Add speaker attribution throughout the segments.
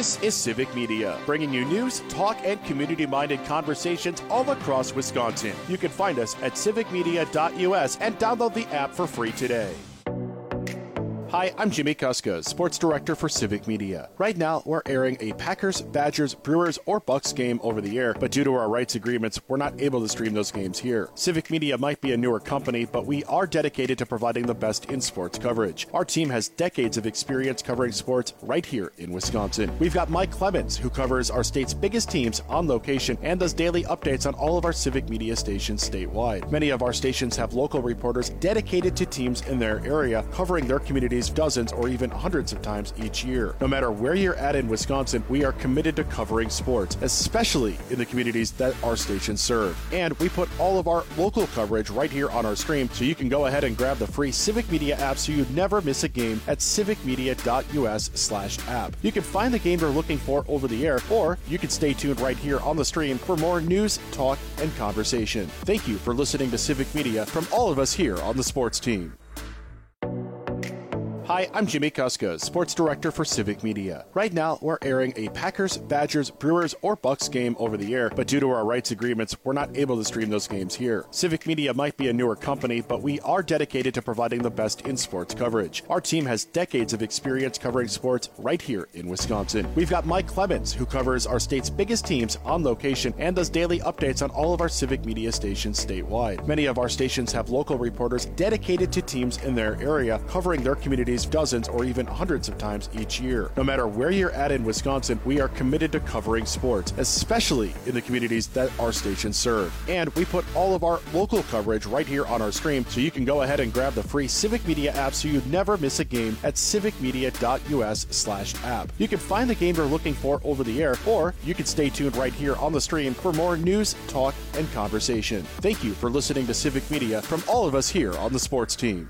Speaker 1: This is Civic Media, bringing you news, talk, and community-minded conversations all across Wisconsin. You can find us at civicmedia.us and download the app for free today. Hi, I'm Jimmy Kuska, Sports Director for Civic Media. Right now, we're airing a Packers, Badgers, Brewers, or Bucks game over the air, but due to our rights agreements, we're not able to stream those games here. Civic Media might be a newer company, but we are dedicated to providing the best in sports coverage. Our team has decades of experience covering sports right here in Wisconsin. We've got Mike Clemens, who covers our state's biggest teams on location and does daily updates on all of our Civic Media stations statewide. Many of our stations have local reporters dedicated to teams in their area, covering their communities dozens or even hundreds of times each year. No matter where you're at in Wisconsin, we are committed to covering sports, especially in the communities that our stations serve. And we put all of our local coverage right here on our stream, so you can go ahead and grab the free Civic Media app so you never miss a game at civicmedia.us/app. You can find the game you're looking for over the air, or you can stay tuned right here on the stream for more news, talk, and conversation. Thank you for listening to Civic Media from all of us here on the sports team. Hi, I'm Jimmy Kuska, Sports Director for Civic Media. Right now, we're airing a Packers, Badgers, Brewers, or Bucks game over the air, but due to our rights agreements, we're not able to stream those games here. Civic Media might be a newer company, but we are dedicated to providing the best in sports coverage. Our team has decades of experience covering sports right here in Wisconsin. We've got Mike Clemens, who covers our state's biggest teams on location and does daily updates on all of our Civic Media stations statewide. Many of our stations have local reporters dedicated to teams in their area, covering their communities dozens or even hundreds of times each year. No matter where you're at in Wisconsin, we are committed to covering sports, especially in the communities that our stations serve. And we put all of our local coverage right here on our stream, so you can go ahead and grab the free Civic Media app so you never miss a game at civicmedia.us/app. You can find the game you're looking for over the air, or you can stay tuned right here on the stream for more news, talk, and conversation. Thank you for listening to Civic Media from all of us here on the sports team.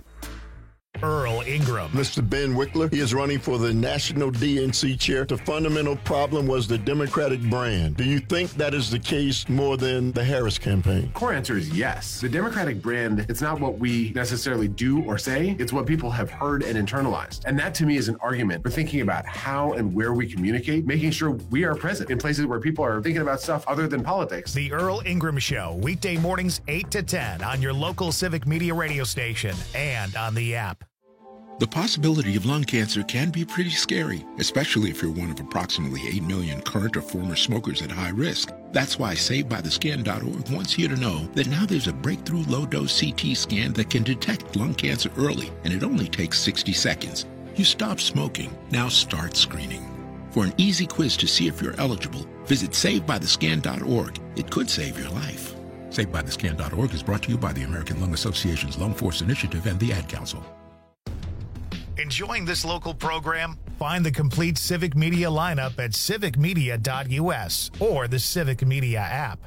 Speaker 2: Earl Ingram.
Speaker 3: Mr. Ben Wickler, he is running for the National DNC chair. The fundamental problem was the Democratic brand. Do you think that is the case more than the Harris campaign?
Speaker 4: Core answer is yes. The Democratic brand, it's not what we necessarily do or say, it's what people have heard and internalized. And that to me is an argument for thinking about how and where we communicate, making sure we are present in places where people are thinking about stuff other than politics.
Speaker 2: The Earl Ingram Show, weekday mornings 8 to 10 on your local Civic Media radio station and on the app.
Speaker 5: The possibility of lung cancer can be pretty scary, especially if you're one of approximately 8 million current or former smokers at high risk. That's why SaveByTheScan.org wants you to know that now there's a breakthrough low-dose CT scan that can detect lung cancer early, and it only takes 60 seconds. You stop smoking, now start screening. For an easy quiz to see if you're eligible, visit SaveByTheScan.org. It could save your life. SaveByTheScan.org is brought to you by the American Lung Association's Lung Force Initiative and the Ad Council.
Speaker 2: Enjoying this local program? Find the complete Civic Media lineup at civicmedia.us or the Civic Media app.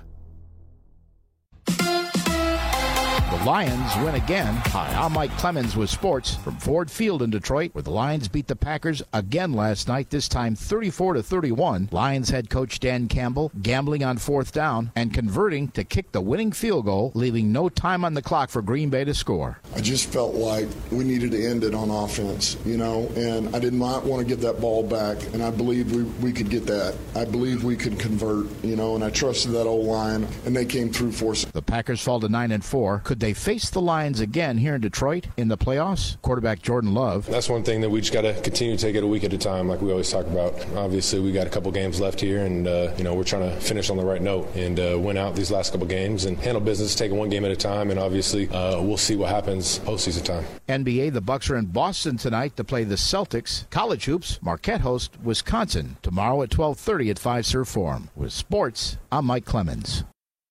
Speaker 6: The Lions win again. Hi, I'm Mike Clemens with sports from Ford Field in Detroit, where the Lions beat the Packers again last night, this time 34-31. Lions head coach Dan Campbell gambling on fourth down and converting to kick the winning field goal, leaving no time on the clock for Green Bay to score.
Speaker 3: I just felt like we needed to end it on offense, and I did not want to give that ball back, and I believed we could get that. I believed we could convert, and I trusted that old line, and they came through for us.
Speaker 6: The Packers fall to 9-4. Could they face the Lions again here in Detroit in the playoffs? Quarterback Jordan Love.
Speaker 7: That's one thing that we just got to continue to take it a week at a time, like we always talk about. Obviously, we got a couple games left here, and we're trying to finish on the right note and win out these last couple games and handle business, take it one game at a time, and obviously we'll see what happens postseason time.
Speaker 6: NBA, the Bucks are in Boston tonight to play the Celtics. College hoops, Marquette host Wisconsin tomorrow at 12:30 at Fiserv Forum. With sports, I'm Mike Clemens.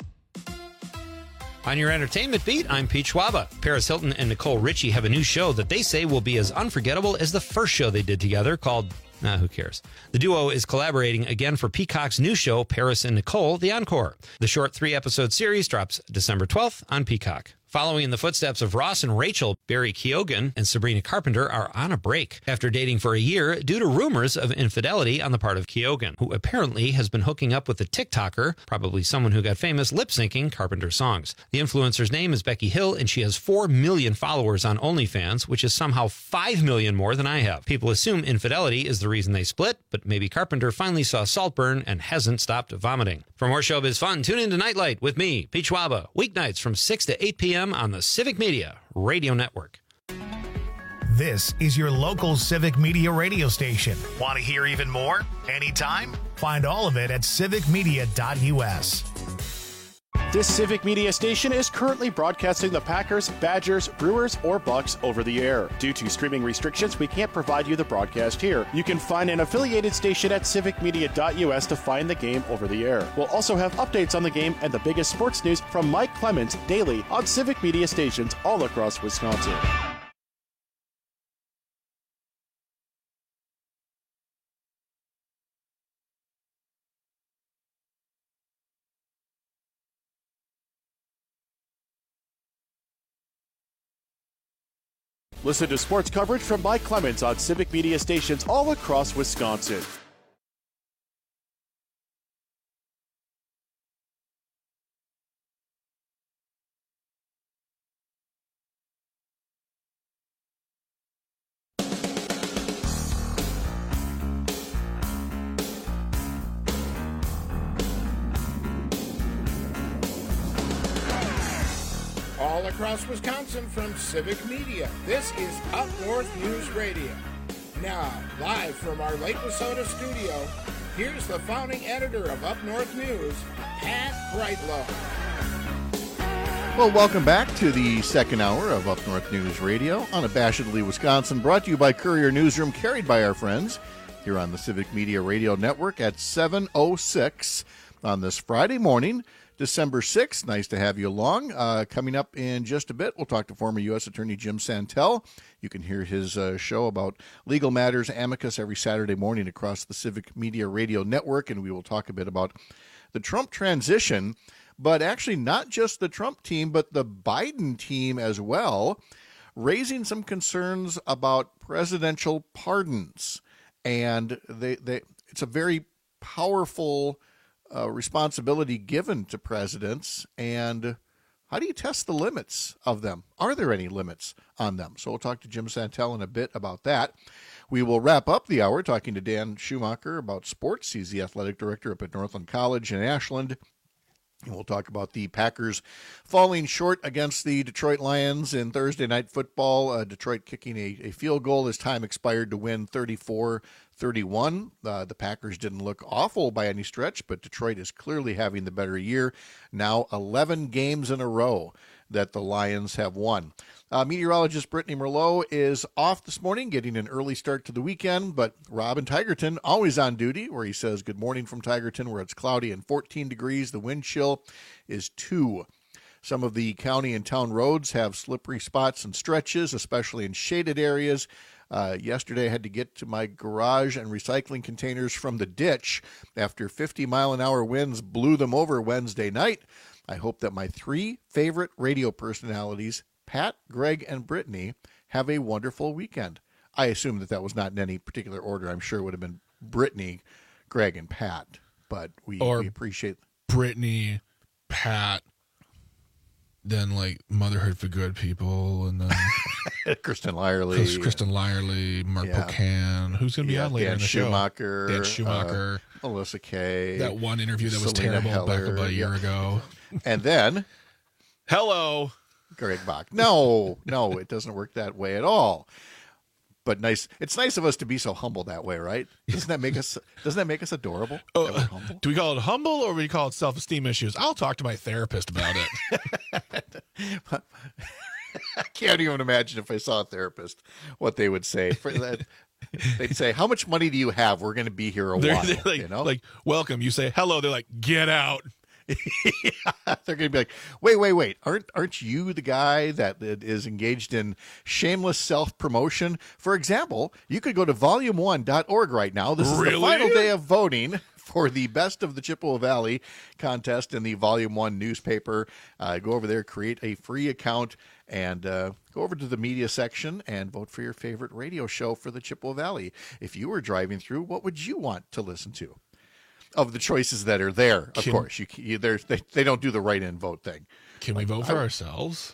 Speaker 8: On your entertainment beat, I'm Pete Schwaba. Paris Hilton and Nicole Richie have a new show that they say will be as unforgettable as the first show they did together, called who cares? The duo is collaborating again for Peacock's new show, Paris and Nicole, The Encore. The short 3-episode series drops December 12th on Peacock. Following in the footsteps of Ross and Rachel, Barry Keoghan and Sabrina Carpenter are on a break after dating for a year due to rumors of infidelity on the part of Keoghan, who apparently has been hooking up with a TikToker, probably someone who got famous lip-syncing Carpenter songs. The influencer's name is Becky Hill, and she has 4 million followers on OnlyFans, which is somehow 5 million more than I have. People assume infidelity is the reason they split, but maybe Carpenter finally saw Saltburn and hasn't stopped vomiting. For more showbiz fun, tune in to Nightlight with me, Pete Schwaba, weeknights from 6 to 8 p.m. on the Civic Media Radio Network.
Speaker 2: This is your local Civic Media radio station. Want to hear even more? Anytime? Find all of it at civicmedia.us.
Speaker 1: This Civic Media station is currently broadcasting the Packers, Badgers, Brewers, or Bucks over the air. Due to streaming restrictions, we can't provide you the broadcast here. You can find an affiliated station at civicmedia.us to find the game over the air. We'll also have updates on the game and the biggest sports news from Mike Clemens daily on Civic Media stations all across Wisconsin. Listen to sports coverage from Mike Clemens on Civic Media stations all across Wisconsin.
Speaker 9: All across Wisconsin from Civic Media, this is Up North News Radio. Now, live from our Lake Wissota studio, here's the founding editor of Up North News, Pat Brightlow.
Speaker 10: Well, welcome back to the second hour of Up North News Radio, unabashedly Wisconsin, brought to you by Courier Newsroom, carried by our friends here on the Civic Media Radio Network at 7:06 on this Friday morning, December 6th. Nice to have you along. Coming up in just a bit, we'll talk to former U.S. Attorney Jim Santel. You can hear his show about legal matters, Amicus, every Saturday morning across the Civic Media Radio Network, and we will talk a bit about the Trump transition, but actually not just the Trump team, but the Biden team as well, raising some concerns about presidential pardons. And it's a very powerful responsibility given to presidents, and how do you test the limits of them? Are there any limits on them? So we'll talk to Jim Santel in a bit about that. We will wrap up the hour talking to Dan Schumacher about sports. He's the athletic director up at Northland College in Ashland. And we'll talk about the Packers falling short against the Detroit Lions in Thursday night football. Detroit kicking a field goal as time expired to win 34-31. The Packers didn't look awful by any stretch, but Detroit is clearly having the better year. Now 11 games in a row that the Lions have won. Meteorologist Brittany Merlot is off this morning, getting an early start to the weekend, but Rob in Tigerton always on duty, where he says good morning from Tigerton, where it's cloudy and 14 degrees. The wind chill is 2. Some of the county and town roads have slippery spots and stretches, especially in shaded areas. Yesterday I had to get to my garage and recycling containers from the ditch after 50-mile-an-hour winds blew them over Wednesday night. I hope that my 3 favorite radio personalities, Pat, Greg, and Brittany, have a wonderful weekend. I assume that was not in any particular order. I'm sure it would have been Brittany, Greg, and Pat, but we appreciate
Speaker 11: Brittany, Pat, then like Motherhood for Good People, and then
Speaker 10: Kristen Lyerly,
Speaker 11: Mark Pocan. Who's going to be on later in the show? Dan Schumacher,
Speaker 10: Melissa Kay.
Speaker 11: That one interview that was terrible back about a year ago.
Speaker 10: And then,
Speaker 11: hello,
Speaker 10: Greg Bach. No, it doesn't work that way at all. But nice. It's nice of us to be so humble that way, right? Doesn't that make us adorable?
Speaker 11: Do we call it humble, or do we call it self-esteem issues? I'll talk to my therapist about it.
Speaker 10: I can't even imagine if I saw a therapist what they would say. For that, they'd say, "How much money do you have? We're going to be here a while."
Speaker 11: They're like, like, welcome. You say hello. They're like, get out.
Speaker 10: They're going to be like, wait. Aren't you the guy that is engaged in shameless self-promotion? For example, you could go to volume1.org right now. This is the final day of voting for the Best of the Chippewa Valley contest in the Volume 1 newspaper. Go over there, create a free account, and go over to the media section and vote for your favorite radio show for the Chippewa Valley. If you were driving through, what would you want to listen to? Of the choices that are there, of course. They don't do the write-in vote thing.
Speaker 11: Can we vote for ourselves?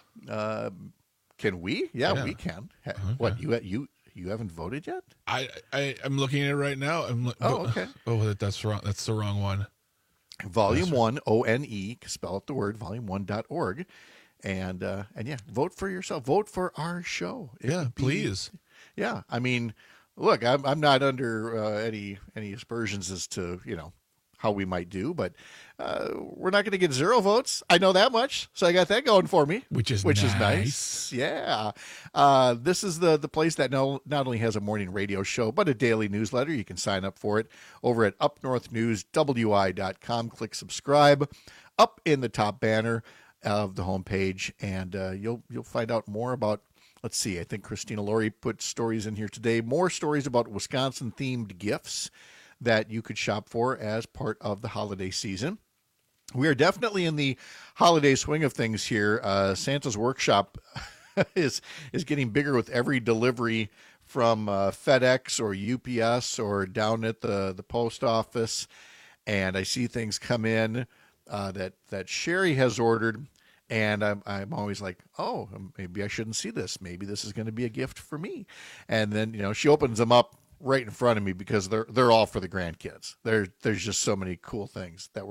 Speaker 10: Can we? Yeah, we can. Okay. What, you haven't voted yet?
Speaker 11: I'm looking at it right now.
Speaker 10: Okay.
Speaker 11: Oh, that's wrong. That's the wrong one.
Speaker 10: Volume 1, ONE, spell out the word, volume1.org. And yeah, vote for yourself. Vote for our show.
Speaker 11: Please.
Speaker 10: Yeah, I mean, look, I'm not under any aspersions as to, how we might do, but we're not going to get 0 votes. I know that much, so I got that going for me,
Speaker 11: which is
Speaker 10: nice. Yeah, this is the place that not only has a morning radio show but a daily newsletter. You can sign up for it over at upnorthnewswi.com. Click subscribe up in the top banner of the homepage, and you'll find out more about. Let's see. I think Christina Laurie put stories in here today. More stories about Wisconsin-themed gifts that you could shop for as part of the holiday season. We are definitely in the holiday swing of things here. Santa's Workshop is getting bigger with every delivery from FedEx or UPS or down at the post office. And I see things come in that Sherry has ordered. And I'm always like, oh, maybe I shouldn't see this. Maybe this is going to be a gift for me. And then, she opens them up right in front of me because they're all for the grandkids. There's just so many cool things that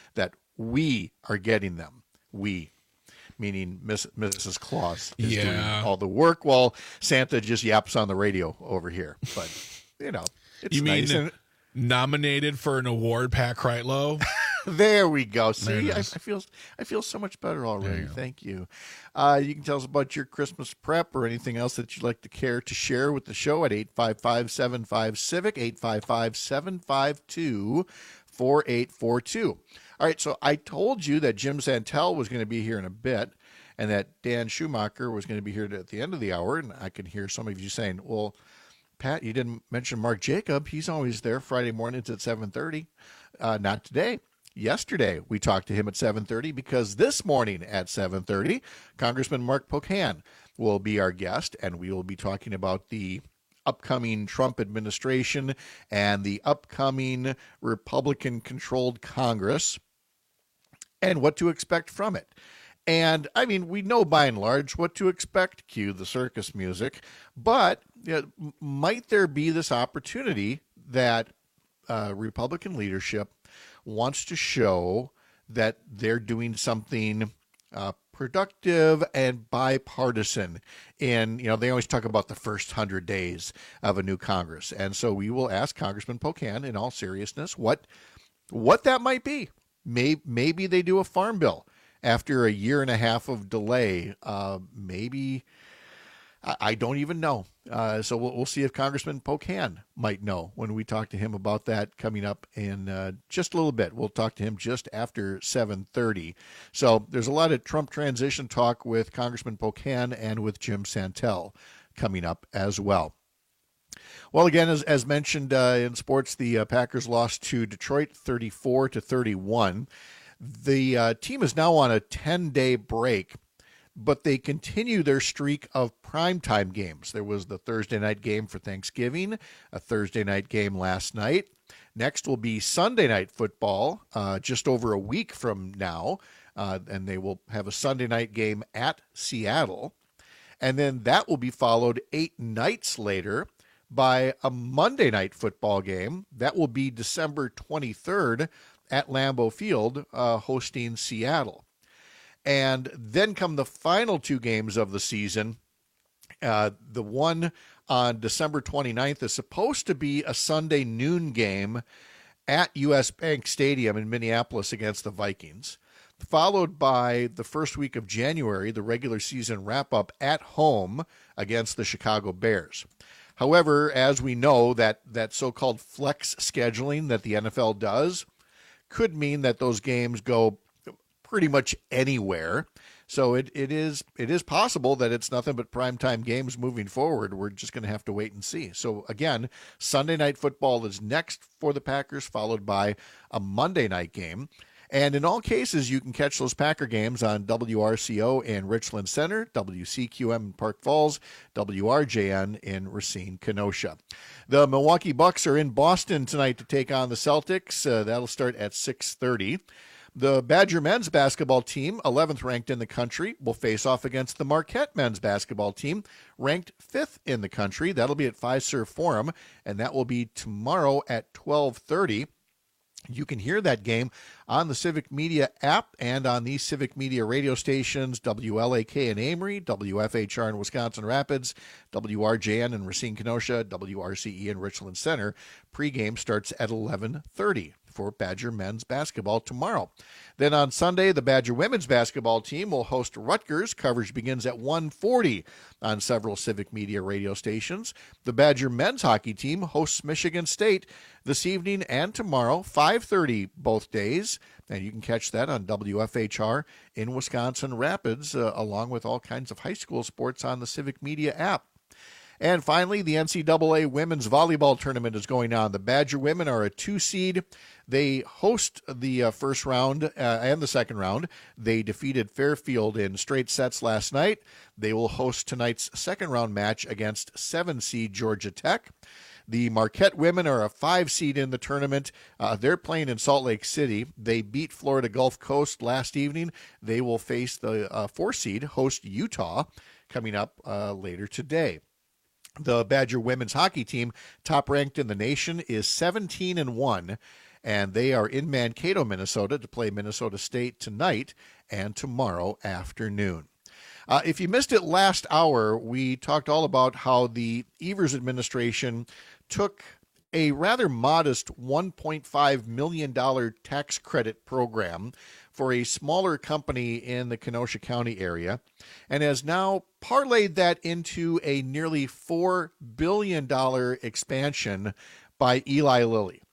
Speaker 10: we are getting them. We, meaning Mrs. Claus, is doing all the work while Santa just yaps on the radio over here. But it's
Speaker 11: you
Speaker 10: nice.
Speaker 11: mean nominated for an award, Pat Kreitlow?
Speaker 10: There we go. See, I feel so much better already. Thank you. You can tell us about your Christmas prep or anything else that you'd like to care to share with the show at 855-75-CIVIC, 855-752-4842. All right, so I told you that Jim Santel was going to be here in a bit and that Dan Schumacher was going to be here at the end of the hour, and I can hear some of you saying, well, Pat, you didn't mention Mark Jacob. He's always there Friday mornings at 7:30. Not today. Yesterday, we talked to him at 7:30 because this morning at 7:30, Congressman Mark Pocan will be our guest, and we will be talking about the upcoming Trump administration and the upcoming Republican-controlled Congress and what to expect from it. And, I mean, we know by and large what to expect, cue the circus music, but might there be this opportunity that Republican leadership wants to show that they're doing something productive and bipartisan in, they always talk about the first 100 days of a new Congress. And so we will ask Congressman Pocan in all seriousness what that might be. Maybe they do a farm bill after a year and a half of delay. Maybe I don't even know. So we'll see if Congressman Pocan might know when we talk to him about that coming up in just a little bit. We'll talk to him just after 7:30. So there's a lot of Trump transition talk with Congressman Pocan and with Jim Santel coming up as well. Well, again, as mentioned in sports, the Packers lost to Detroit 34-31. The team is now on a 10-day break, but they continue their streak of primetime games. There was the Thursday night game for Thanksgiving, a Thursday night game last night. Next will be Sunday night football just over a week from now, and they will have a Sunday night game at Seattle. And then that will be followed 8 nights later by a Monday night football game. That will be December 23rd at Lambeau Field, hosting Seattle. And then come the final 2 games of the season. The one on December 29th is supposed to be a Sunday noon game at U.S. Bank Stadium in Minneapolis against the Vikings, followed by the first week of January, the regular season wrap-up at home against the Chicago Bears. However, as we know, that so-called flex scheduling that the NFL does could mean that those games go pretty much anywhere. So it is possible that it's nothing but primetime games moving forward. We're just going to have to wait and see. So again, Sunday Night Football is next for the Packers, followed by a Monday night game. And in all cases, you can catch those Packer games on WRCO in Richland Center, WCQM in Park Falls, WRJN in Racine, Kenosha. The Milwaukee Bucks are in Boston tonight to take on the Celtics. That'll start at 6:30. The Badger men's basketball team, 11th ranked in the country, will face off against the Marquette men's basketball team, ranked 5th in the country. That'll be at Fiserv Forum, and that will be tomorrow at 12:30. You can hear that game on the Civic Media app and on these Civic Media radio stations, WLAK in Amory, WFHR in Wisconsin Rapids, WRJN in Racine, Kenosha, WRCE in Richland Center. Pregame starts at 11:30 for Badger men's basketball tomorrow. Then on Sunday, the Badger women's basketball team will host Rutgers. Coverage begins at 1:40 on several Civic Media radio stations. The Badger men's hockey team hosts Michigan State this evening and tomorrow, 5:30 both days. And you can catch that on WFHR in Wisconsin Rapids, along with all kinds of high school sports on the Civic Media app. And finally, the NCAA women's volleyball tournament is going on. The Badger women are a 2 seed. They host the first round and the second round. They defeated Fairfield in straight sets last night. They will host tonight's second round match against 7 seed Georgia Tech. The Marquette women are a 5 seed in the tournament. They're playing in Salt Lake City. They beat Florida Gulf Coast last evening. They will face the 4 seed host Utah coming up later today. The Badger women's hockey team, top ranked in the nation, is 17-1, and they are in Mankato, Minnesota, to play Minnesota State tonight and tomorrow afternoon. If you missed it last hour, we talked all about how the Evers administration took a rather modest $1.5 million tax credit program for a smaller company in the Kenosha County area and has now parlayed that into a nearly $4 billion expansion by Eli Lilly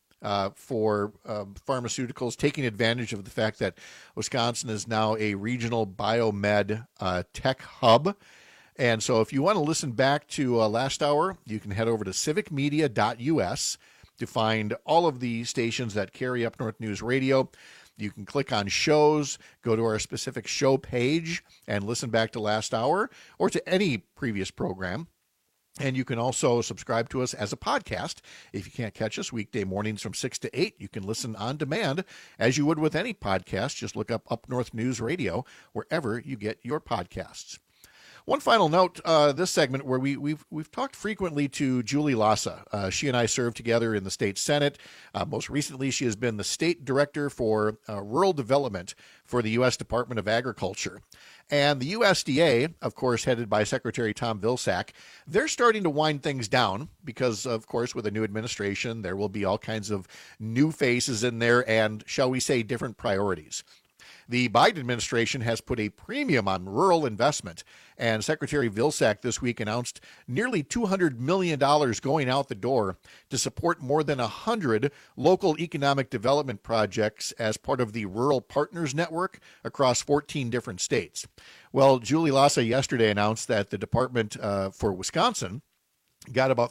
Speaker 10: for pharmaceuticals, taking advantage of the fact that Wisconsin is now a regional biomed tech hub. And so if you want to listen back to last hour, you can head over to civicmedia.us to find all of the stations that carry Up North News Radio. You can click on shows, go to our specific show page, and listen back to last hour or to any previous program. And you can also subscribe to us as a podcast. If you can't catch us weekday mornings from 6 to 8, you can listen on demand as you would with any podcast. Just look up North News Radio wherever you get your podcasts. One final note, this segment where we've talked frequently to Julie Lassa. She and I served together in the state Senate. Most recently, she has been the state director for rural development for the U.S. Department of Agriculture. And the USDA, of course, headed by Secretary Tom Vilsack, they're starting to wind things down because, of course, with a new administration, there will be all kinds of new faces in there and, shall we say, different priorities. The Biden administration has put a premium on rural investment, and Secretary Vilsack this week announced nearly $200 million going out the door to support more than 100 local economic development projects as part of the Rural Partners Network across 14 different states. Well, Julie Lassa yesterday announced that the Department for Wisconsin got about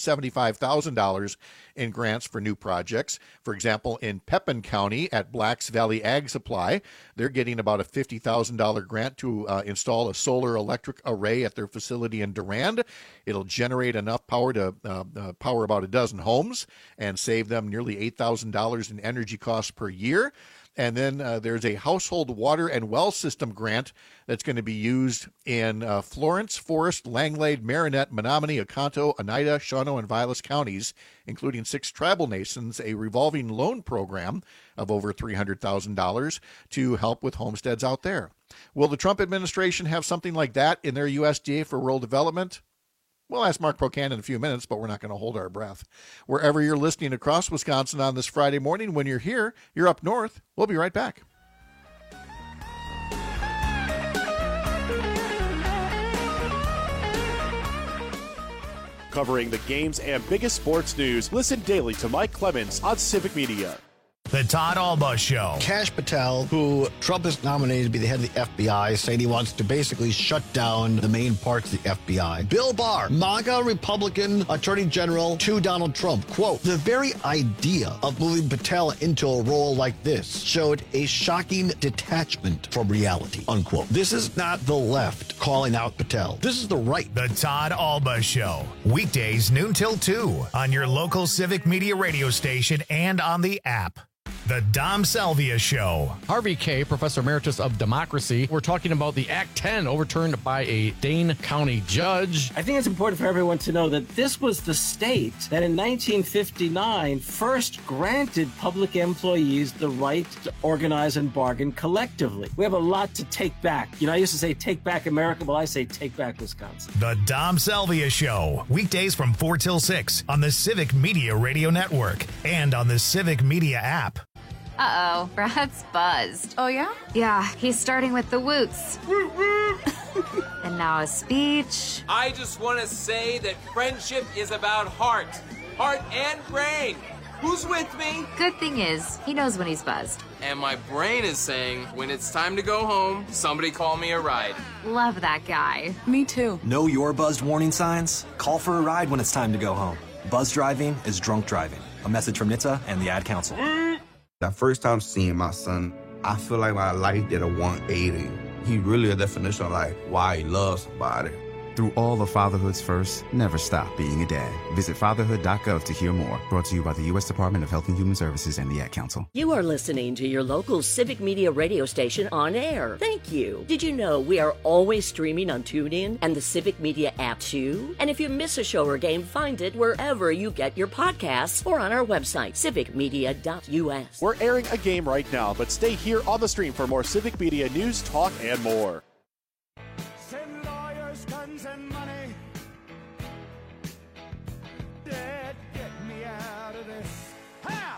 Speaker 10: $375,000 in grants for new projects. For example, in Pepin County at Blacks Valley Ag Supply, they're getting about a $50,000 grant to install a solar electric array at their facility in Durand. It'll generate enough power to power about a dozen homes and save them nearly $8,000 in energy costs per year. And then there's a household water and well system grant that's going to be used in Florence, Forest, Langlade, Marinette, Menominee, Oconto, Oneida, Shawano, and Vilas counties, including 6 tribal nations, a revolving loan program of over $300,000 to help with homesteads out there. Will the Trump administration have something like that in their USDA for rural development? We'll ask Mark Pocan in a few minutes, but we're not going to hold our breath. Wherever you're listening across Wisconsin on this Friday morning, when you're here, you're up north. We'll be right back.
Speaker 1: Covering the games and biggest sports news, listen daily to Mike Clemens on Civic Media.
Speaker 2: The Todd Alba Show.
Speaker 12: Kash Patel, who Trump has nominated to be the head of the FBI, saying he wants to basically shut down the main parts of the FBI. Bill Barr, MAGA Republican Attorney General to Donald Trump. Quote, the very idea of moving Patel into a role like this showed a shocking detachment from reality, unquote. This is not the left calling out Patel. This is the right.
Speaker 2: The Todd Alba Show. Weekdays noon till 2 on your local Civic Media radio station and on the app. The Dom Salvia Show.
Speaker 13: Harvey K., Professor Emeritus of Democracy. We're talking about the Act 10 overturned by a Dane County judge.
Speaker 14: I think it's important for everyone to know that this was the state that in 1959 first granted public employees the right to organize and bargain collectively. We have a lot to take back. You know, I used to say take back America. Well, I say take back Wisconsin.
Speaker 2: The Dom Salvia Show. Weekdays from 4 till 6 on the Civic Media Radio Network and on the Civic Media app.
Speaker 15: Uh-oh, Brad's buzzed.
Speaker 16: Oh, yeah?
Speaker 15: Yeah, he's starting with the woots. And now a speech.
Speaker 17: I just want to say that friendship is about heart and brain. Who's with me?
Speaker 15: Good thing is, he knows when he's buzzed.
Speaker 17: And my brain is saying, when it's time to go home, somebody call me a ride.
Speaker 15: Love that guy.
Speaker 16: Me too.
Speaker 18: Know your buzzed warning signs? Call for a ride when it's time to go home. Buzz driving is drunk driving. A message from NHTSA and the Ad Council.
Speaker 19: That first time seeing my son, I feel like my life did a 180. He really a definition of like why he loves somebody.
Speaker 20: Through all of fatherhood's first, never stop being a dad. Visit fatherhood.gov to hear more. Brought to you by the U.S. Department of Health and Human Services and the Ad Council.
Speaker 21: You are listening to your local Civic Media radio station on air. Thank you. Did you know we are always streaming on TuneIn and the Civic Media app too? And if you miss a show or game, find it wherever you get your podcasts or on our website, civicmedia.us.
Speaker 1: We're airing a game right now, but stay here on the stream for more Civic Media news, talk, and more.
Speaker 22: And money. Dad, get me out of this. Ha!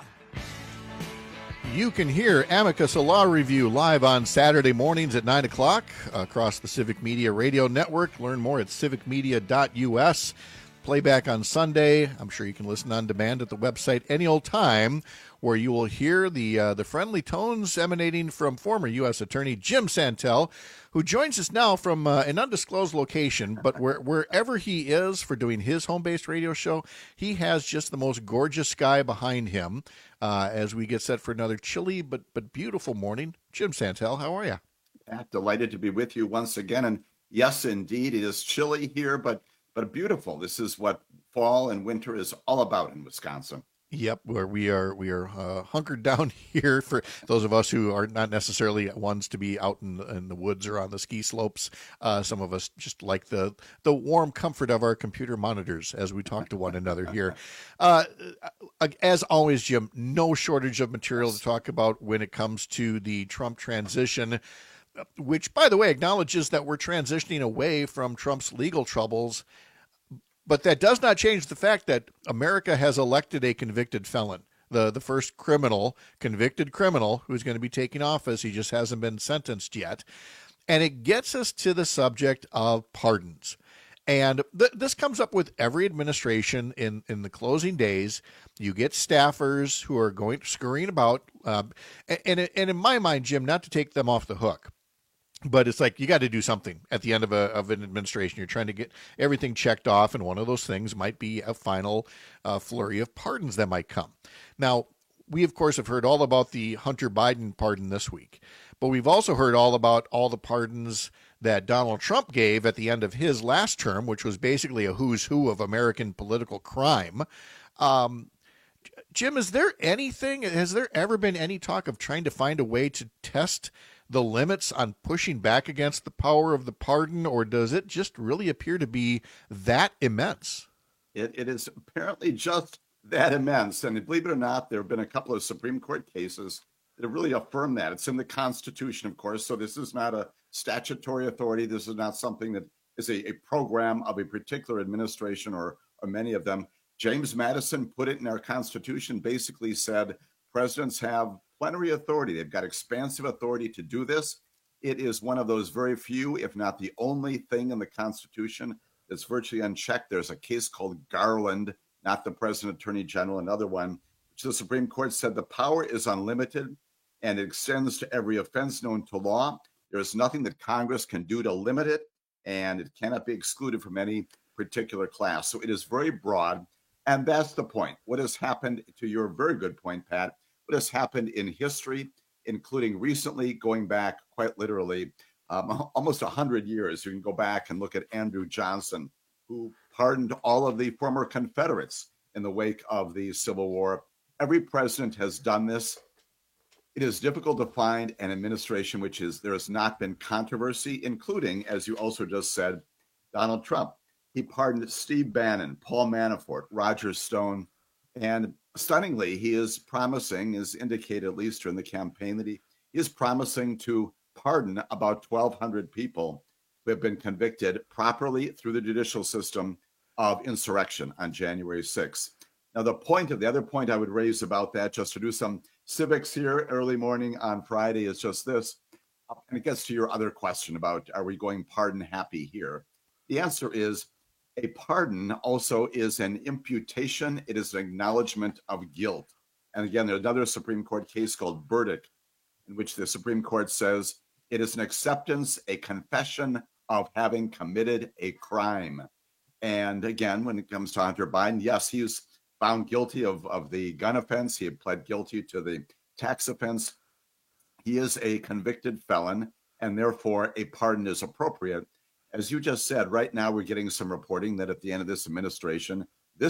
Speaker 10: You can hear Amicus, a law review, live on Saturday mornings at 9 o'clock across the Civic Media Radio Network. Learn more at civicmedia.us. Playback on Sunday. I'm sure you can listen on demand at the website any old time, where you will hear the friendly tones emanating from former U.S. Attorney Jim Santel, who joins us now from an undisclosed location. But wherever he is for doing his home-based radio show, he has just the most gorgeous sky behind him as we get set for another chilly but beautiful morning. Jim Santel, how are you?
Speaker 23: Delighted to be with you once again. And yes, indeed, it is chilly here, but beautiful. This is what fall and winter is all about in Wisconsin.
Speaker 10: Yep, where we are hunkered down here for those of us who are not necessarily ones to be out in the woods or on the ski slopes. Some of us just like the warm comfort of our computer monitors as we talk to one another here. As always, Jim, no shortage of material to talk about when it comes to the Trump transition, which, by the way, acknowledges that we're transitioning away from Trump's legal troubles. But that does not change the fact that America has elected a convicted felon, the first convicted criminal who's going to be taking office. He just hasn't been sentenced yet. And it gets us to the subject of pardons. And this comes up with every administration in the closing days. You get staffers who are going scurrying about. And in my mind, Jim, not to take them off the hook, but it's like you got to do something at the end of an administration. You're trying to get everything checked off, and one of those things might be a final flurry of pardons that might come. Now, we, of course, have heard all about the Hunter Biden pardon this week, but we've also heard all about all the pardons that Donald Trump gave at the end of his last term, which was basically a who's who of American political crime. Jim, has there ever been any talk of trying to find a way to test the limits on pushing back against the power of the pardon, or does it just really appear to be that immense?
Speaker 23: It is apparently just that immense. And believe it or not, there have been a couple of Supreme Court cases that have really affirmed that. It's in the Constitution, of course, so this is not a statutory authority. This is not something that is a program of a particular administration or many of them. James Madison put it in our Constitution, basically said presidents have plenary authority. They've got expansive authority to do this. It is one of those very few, if not the only thing in the Constitution that's virtually unchecked. There's a case called Garland, not the President Attorney General, another one, which the Supreme Court said the power is unlimited and it extends to every offense known to law. There is nothing that Congress can do to limit it, and it cannot be excluded from any particular class. So it is very broad, and that's the point. What has happened, to your very good point, Pat, what has happened in history, including recently, going back quite literally almost 100 years. You can go back and look at Andrew Johnson, who pardoned all of the former Confederates in the wake of the Civil War. Every president has done this. It is difficult to find an administration there has not been controversy, including, as you also just said, Donald Trump. He pardoned Steve Bannon, Paul Manafort, Roger Stone, and stunningly, he is promising, as indicated at least during the campaign, that he is promising to pardon about 1,200 people who have been convicted properly through the judicial system of insurrection on January 6th. Now, the other point I would raise about that, just to do some civics here early morning on Friday, is just this, and it gets to your other question about, are we going pardon happy here? The answer is, a pardon also is an imputation. It is an acknowledgement of guilt. And again, there's another Supreme Court case called Burdick, in which the Supreme Court says it is an acceptance, a confession of having committed a crime. And again, when it comes to Hunter Biden, yes, he's found guilty of the gun offense. He had pled guilty to the tax offense. He is a convicted felon, and therefore a pardon is appropriate. As you just said, right now we're getting some reporting that at the end of this administration,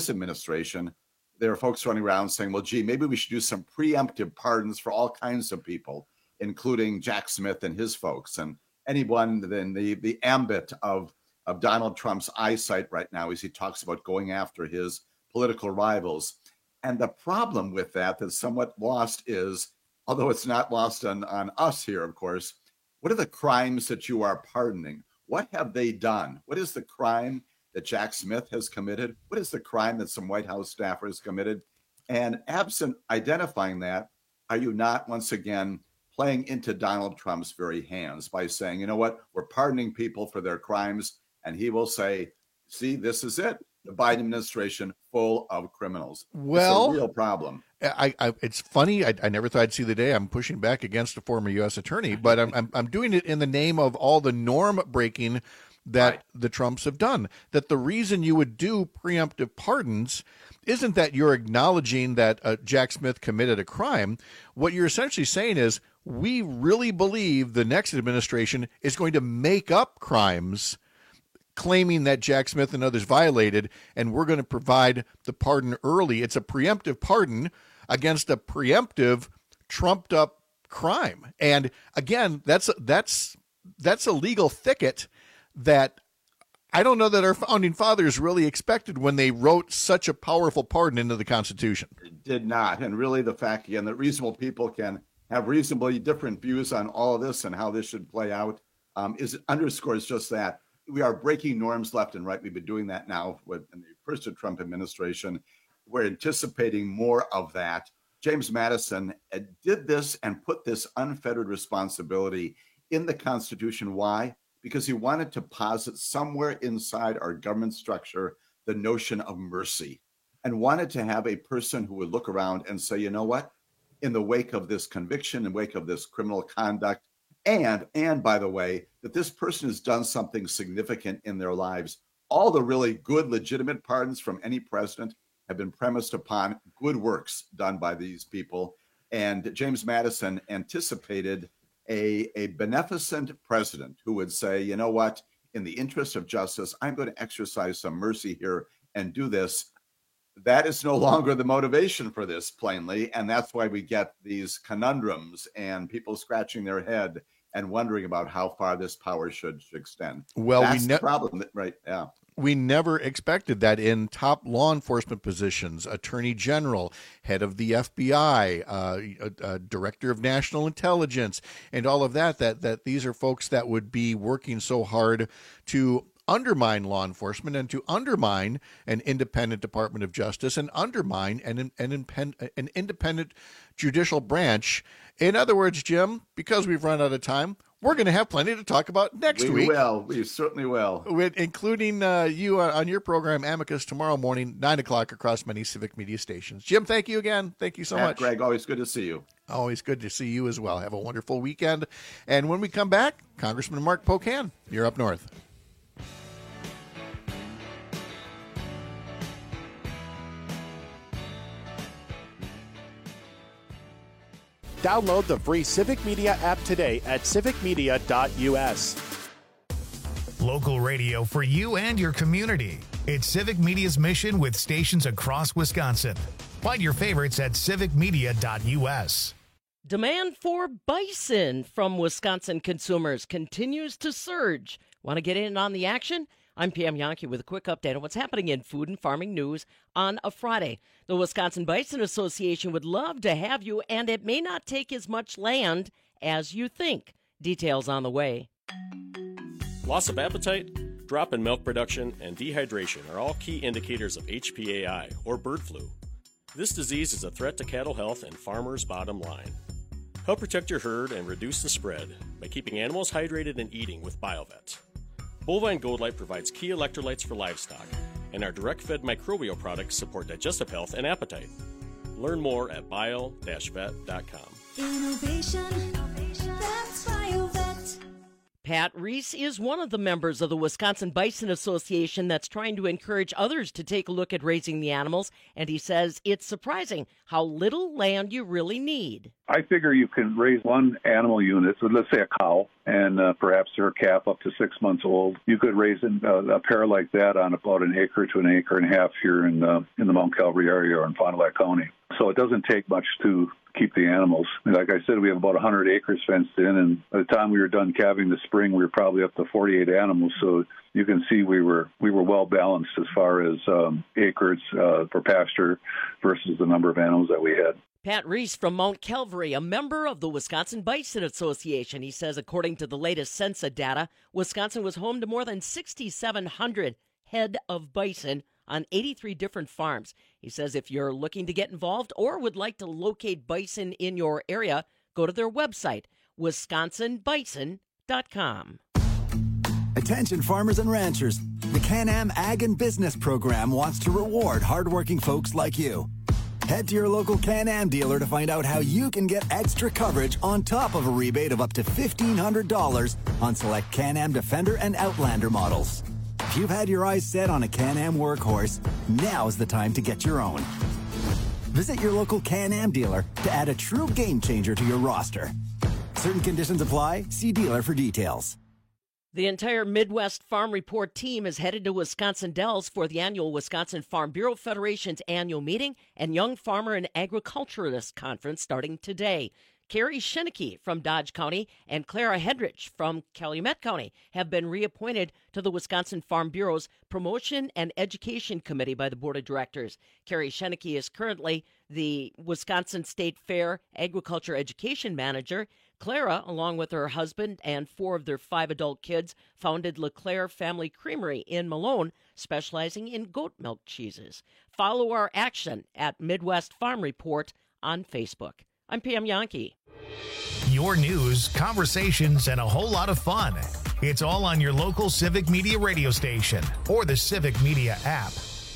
Speaker 23: there are folks running around saying, well, gee, maybe we should do some preemptive pardons for all kinds of people, including Jack Smith and his folks, and anyone in the ambit of Donald Trump's eyesight right now as he talks about going after his political rivals. And the problem with that that's somewhat lost is, although it's not lost on us here, of course, what are the crimes that you are pardoning? What have they done? What is the crime that Jack Smith has committed? What is the crime that some White House staffers committed? And absent identifying that, are you not once again playing into Donald Trump's very hands by saying, you know what, we're pardoning people for their crimes, and he will say, see, this is it. The Biden administration full of criminals.
Speaker 10: Well,
Speaker 23: it's a real problem.
Speaker 10: It's funny. I never thought I'd see the day I'm pushing back against a former U.S. attorney, but I'm doing it in the name of all the norm breaking that the Trumps have done. That the reason you would do preemptive pardons isn't that you're acknowledging that Jack Smith committed a crime. What you're essentially saying is, we really believe the next administration is going to make up crimes claiming that Jack Smith and others violated, and we're going to provide the pardon early. It's a preemptive pardon against a preemptive, trumped-up crime. And again, that's a legal thicket that I don't know that our founding fathers really expected when they wrote such a powerful pardon into the Constitution.
Speaker 23: It did not. And really the fact, again, that reasonable people can have reasonably different views on all of this and how this should play out underscores just that. We are breaking norms left and right. We've been doing that now in the first Trump administration. We're anticipating more of that. James Madison did this and put this unfettered responsibility in the Constitution. Why? Because he wanted to posit somewhere inside our government structure the notion of mercy, and wanted to have a person who would look around and say, you know what, in the wake of this conviction, in the wake of this criminal conduct, and by the way, that this person has done something significant in their lives. All the really good, legitimate pardons from any president have been premised upon good works done by these people. And James Madison anticipated a beneficent president who would say, you know what, in the interest of justice, I'm going to exercise some mercy here and do this. That is no longer the motivation for this, plainly. And that's why we get these conundrums and people scratching their head and wondering about how far this power should extend.
Speaker 10: Well,
Speaker 23: that's the problem, right? Yeah.
Speaker 10: We never expected that in top law enforcement positions, attorney general, head of the FBI, director of national intelligence, and all of that these are folks that would be working so hard to undermine law enforcement and to undermine an independent Department of Justice and undermine an independent judicial branch. In other words, Jim, because we've run out of time, we're going to have plenty to talk about next week.
Speaker 23: We will. We certainly will.
Speaker 10: Including you on your program, Amicus, tomorrow morning, 9 o'clock across many Civic Media stations. Jim, thank you again. Thank you so much.
Speaker 23: Greg, always good to see you.
Speaker 10: Always good to see you as well. Have a wonderful weekend. And when we come back, Congressman Mark Pocan, you're up north.
Speaker 1: Download the free Civic Media app today at civicmedia.us.
Speaker 2: Local radio for you and your community. It's Civic Media's mission with stations across Wisconsin. Find your favorites at civicmedia.us.
Speaker 4: Demand for bison from Wisconsin consumers continues to surge. Want to get in on the action? I'm Pam Yankee with a quick update on what's happening in food and farming news on a Friday. The Wisconsin Bison Association would love to have you, and it may not take as much land as you think. Details on the way.
Speaker 5: Loss of appetite, drop in milk production, and dehydration are all key indicators of HPAI, or bird flu. This disease is a threat to cattle health and farmers' bottom line. Help protect your herd and reduce the spread by keeping animals hydrated and eating with BioVet. Bovine Gold Light provides key electrolytes for livestock, and our direct-fed microbial products support digestive health and appetite. Learn more at bio-vet.com.
Speaker 16: Innovation, that's BioVet.
Speaker 4: Pat Reese is one of the members of the Wisconsin Bison Association that's trying to encourage others to take a look at raising the animals, and he says it's surprising how little land you really need.
Speaker 24: I figure you can raise one animal unit, so let's say a cow, and perhaps her calf up to 6 months old. You could raise a pair like that on about an acre to an acre and a half here in the Mount Calvary area or in Fond du Lac County. So it doesn't take much to keep the animals. Like I said, we have about 100 acres fenced in, and by the time we were done calving this spring, we were probably up to 48 animals. So you can see we were well balanced as far as acreage for pasture versus the number of animals that we had.
Speaker 4: Pat Reese from Mount Calvary, a member of the Wisconsin Bison Association. He says, according to the latest Censa data, Wisconsin was home to more than 6,700 head of bison on 83 different farms. He says if you're looking to get involved or would like to locate bison in your area, go to their website, wisconsinbison.com.
Speaker 25: Attention farmers and ranchers. The Can-Am Ag and Business Program wants to reward hardworking folks like you. Head to your local Can-Am dealer to find out how you can get extra coverage on top of a rebate of up to $1,500 on select Can-Am Defender and Outlander models. If you've had your eyes set on a Can-Am workhorse, now's the time to get your own. Visit your local Can-Am dealer to add a true game changer to your roster. Certain conditions apply. See dealer for details.
Speaker 4: The entire Midwest Farm Report team is headed to Wisconsin Dells for the annual Wisconsin Farm Bureau Federation's annual meeting and Young Farmer and Agriculturalist Conference starting today. Carrie Schenicke from Dodge County and Clara Hedrich from Calumet County have been reappointed to the Wisconsin Farm Bureau's Promotion and Education Committee by the Board of Directors. Carrie Schenicke is currently the Wisconsin State Fair Agriculture Education Manager. Clara, along with her husband and 4 of their 5 adult kids, founded LeClaire Family Creamery in Malone, specializing in goat milk cheeses. Follow our action at Midwest Farm Report on Facebook. I'm Pam Yankee.
Speaker 2: Your news, conversations, and a whole lot of fun. It's all on your local Civic Media radio station or the Civic Media app.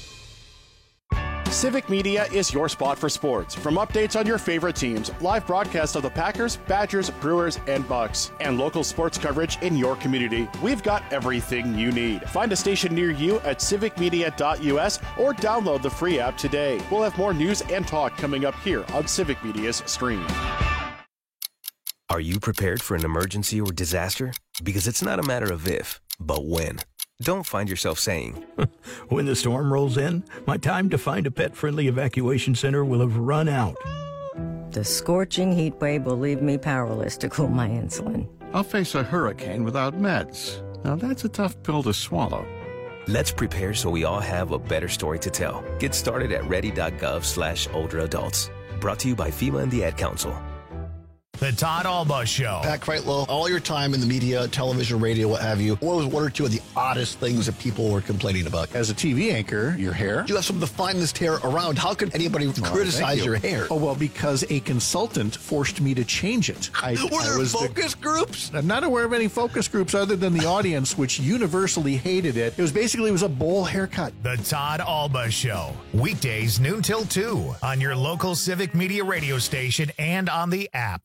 Speaker 1: Civic Media is your spot for sports. From updates on your favorite teams, live broadcasts of the Packers, Badgers, Brewers, and Bucks, and local sports coverage in your community, we've got everything you need. Find a station near you at civicmedia.us or download the free app today. We'll have more news and talk coming up here on Civic Media's stream.
Speaker 26: Are you prepared for an emergency or disaster? Because it's not a matter of if, but when. Don't find yourself saying,
Speaker 27: when the storm rolls in, my time to find a pet-friendly evacuation center will have run out.
Speaker 28: The scorching heat wave will leave me powerless to cool my insulin.
Speaker 29: I'll face a hurricane without meds. Now that's a tough pill to swallow.
Speaker 26: Let's prepare so we all have a better story to tell. Get started at ready.gov/older adults. Brought to you by FEMA and the Ad Council.
Speaker 2: The Todd Alba Show.
Speaker 3: Pat Kreitlow, all your time in the media, television, radio, what have you, what was one or two of the oddest things that people were complaining about?
Speaker 10: As a TV anchor, your hair.
Speaker 3: You have some of the finest hair around. How can anybody criticize your hair?
Speaker 10: Oh, well, because a consultant forced me to change it.
Speaker 3: Were there focus groups?
Speaker 10: I'm not aware of any focus groups other than the audience, which universally hated it. It was a bowl haircut.
Speaker 2: The Todd Alba Show. Weekdays noon till 2 on your local Civic Media radio station and on the app.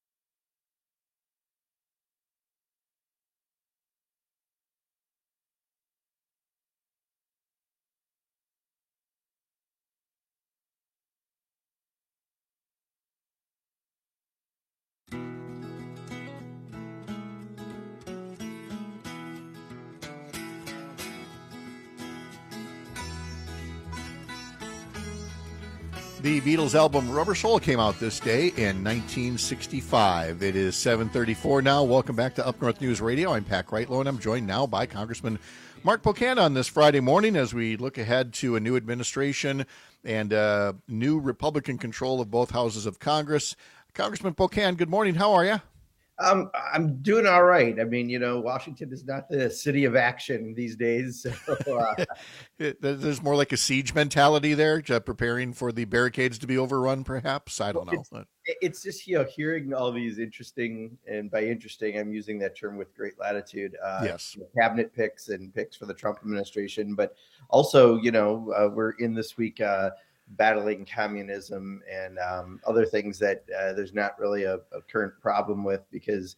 Speaker 10: The Beatles album Rubber Soul came out this day in 1965. It is 7:34 now. Welcome back to Up North News Radio. I'm Pat Kreitlow, and I'm joined now by Congressman Mark Pocan on this Friday morning as we look ahead to a new administration and new Republican control of both houses of Congress. Congressman Pocan, good morning. How are you?
Speaker 6: I'm doing all right. I mean, Washington is not the city of action these days. So,
Speaker 10: there's more like a siege mentality there, preparing for the barricades to be overrun, perhaps. I don't know.
Speaker 6: It's just, hearing all these interesting, and by interesting, I'm using that term with great latitude,
Speaker 10: yes,
Speaker 6: cabinet picks and picks for the Trump administration. But also, we're in this week battling communism and other things that there's not really a current problem with, because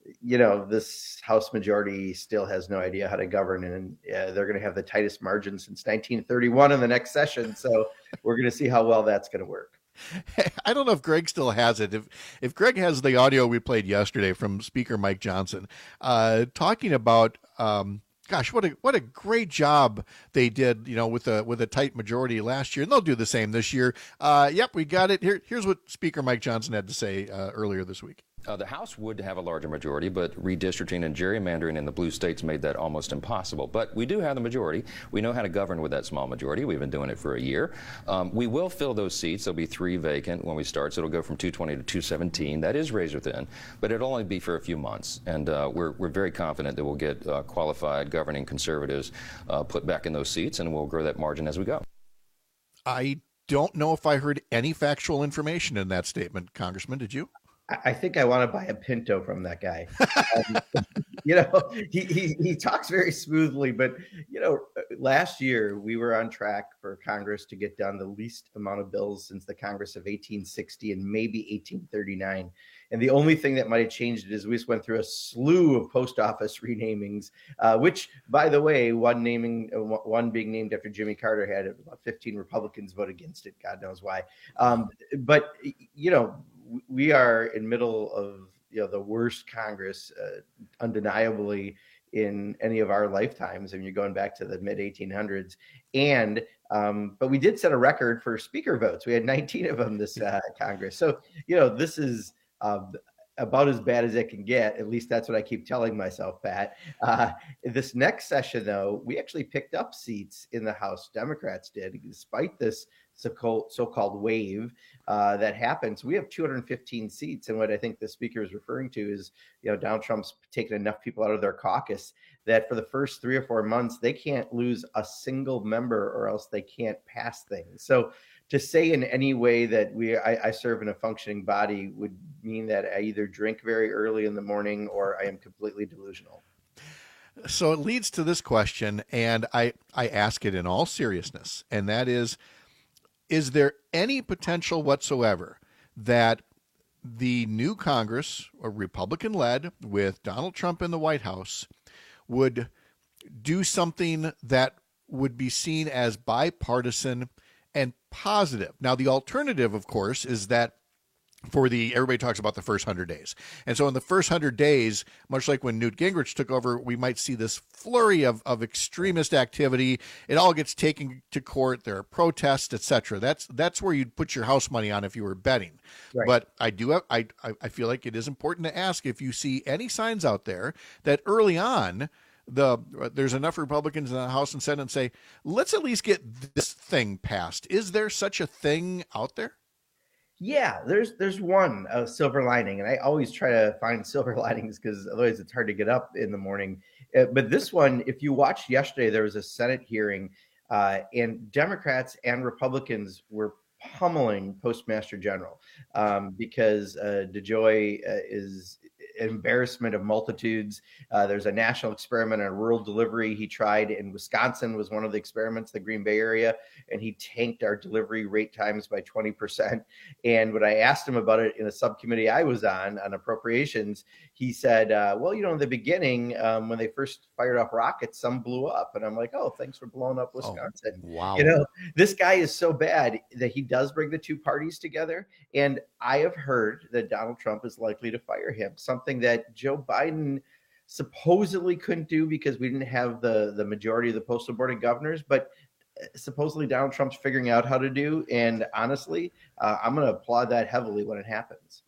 Speaker 6: this House majority still has no idea how to govern, and they're going to have the tightest margin since 1931 in the next session. So we're going to see how well that's going to work.
Speaker 10: I don't know if Greg still has it. If Greg has the audio we played yesterday from Speaker Mike Johnson talking about gosh, what a great job they did, with a tight majority last year, and they'll do the same this year. Yep, we got it. Here's what Speaker Mike Johnson had to say earlier this week.
Speaker 7: The House would have a larger majority, but redistricting and gerrymandering in the blue states made that almost impossible. But we do have the majority. We know how to govern with that small majority. We've been doing it for a year. We will fill those seats. There'll be 3 vacant when we start, so it'll go from 220 to 217. That is razor thin, but it'll only be for a few months. And we're very confident that we'll get qualified governing conservatives put back in those seats, and we'll grow that margin as we go. I
Speaker 10: don't know if I heard any factual information in that statement, Congressman. Did you?
Speaker 6: I think I want to buy a Pinto from that guy. He talks very smoothly, but last year we were on track for Congress to get done the least amount of bills since the Congress of 1860 and maybe 1839. And the only thing that might have changed it is we just went through a slew of post office renamings, which, by the way, one being named after Jimmy Carter had about 15 Republicans vote against it. God knows why. But we are in middle of the worst Congress, undeniably, in any of our lifetimes. I mean, you're going back to the mid 1800s, and but we did set a record for speaker votes. We had 19 of them this Congress. So this is about as bad as it can get. At least that's what I keep telling myself, Pat. This next session, though, we actually picked up seats in the House. Democrats did, despite this so-called wave that happened. So we have 215 seats. And what I think the speaker is referring to is, Donald Trump's taken enough people out of their caucus that for the first 3 or 4 months, they can't lose a single member or else they can't pass things. So to say in any way that I serve in a functioning body would mean that I either drink very early in the morning or I am completely delusional.
Speaker 10: So it leads to this question, and I ask it in all seriousness, and that is there any potential whatsoever that the new Congress, or Republican-led, with Donald Trump in the White House, would do something that would be seen as bipartisan and positive? Now, the alternative, of course, is that everybody talks about the first 100 days. And so in the first 100 days, much like when Newt Gingrich took over, we might see this flurry of extremist activity. It all gets taken to court. There are protests, etc. That's where you'd put your house money on if you were betting. Right. But I feel like it is important to ask if you see any signs out there that early on there's enough Republicans in the House and Senate and say, let's at least get this thing passed. Is there such a thing out there?
Speaker 6: Yeah, there's one silver lining, and I always try to find silver linings because otherwise it's hard to get up in the morning. But this one, if you watched yesterday, there was a Senate hearing, and Democrats and Republicans were pummeling Postmaster General because DeJoy is an embarrassment of multitudes. There's a national experiment on rural delivery he tried in Wisconsin, was one of the experiments, the Green Bay area, and he tanked our delivery rate times by 20%. And when I asked him about it in a subcommittee I was on appropriations, he said, well, in the beginning, when they first fired off rockets, some blew up. And I'm like, oh, thanks for blowing up Wisconsin.
Speaker 10: Oh, wow.
Speaker 6: This guy is so bad that he does bring the two parties together. And I have heard that Donald Trump is likely to fire him, something that Joe Biden supposedly couldn't do because we didn't have the majority of the postal board of governors. But supposedly Donald Trump's figuring out how to do. And honestly, I'm going to applaud that heavily when it happens.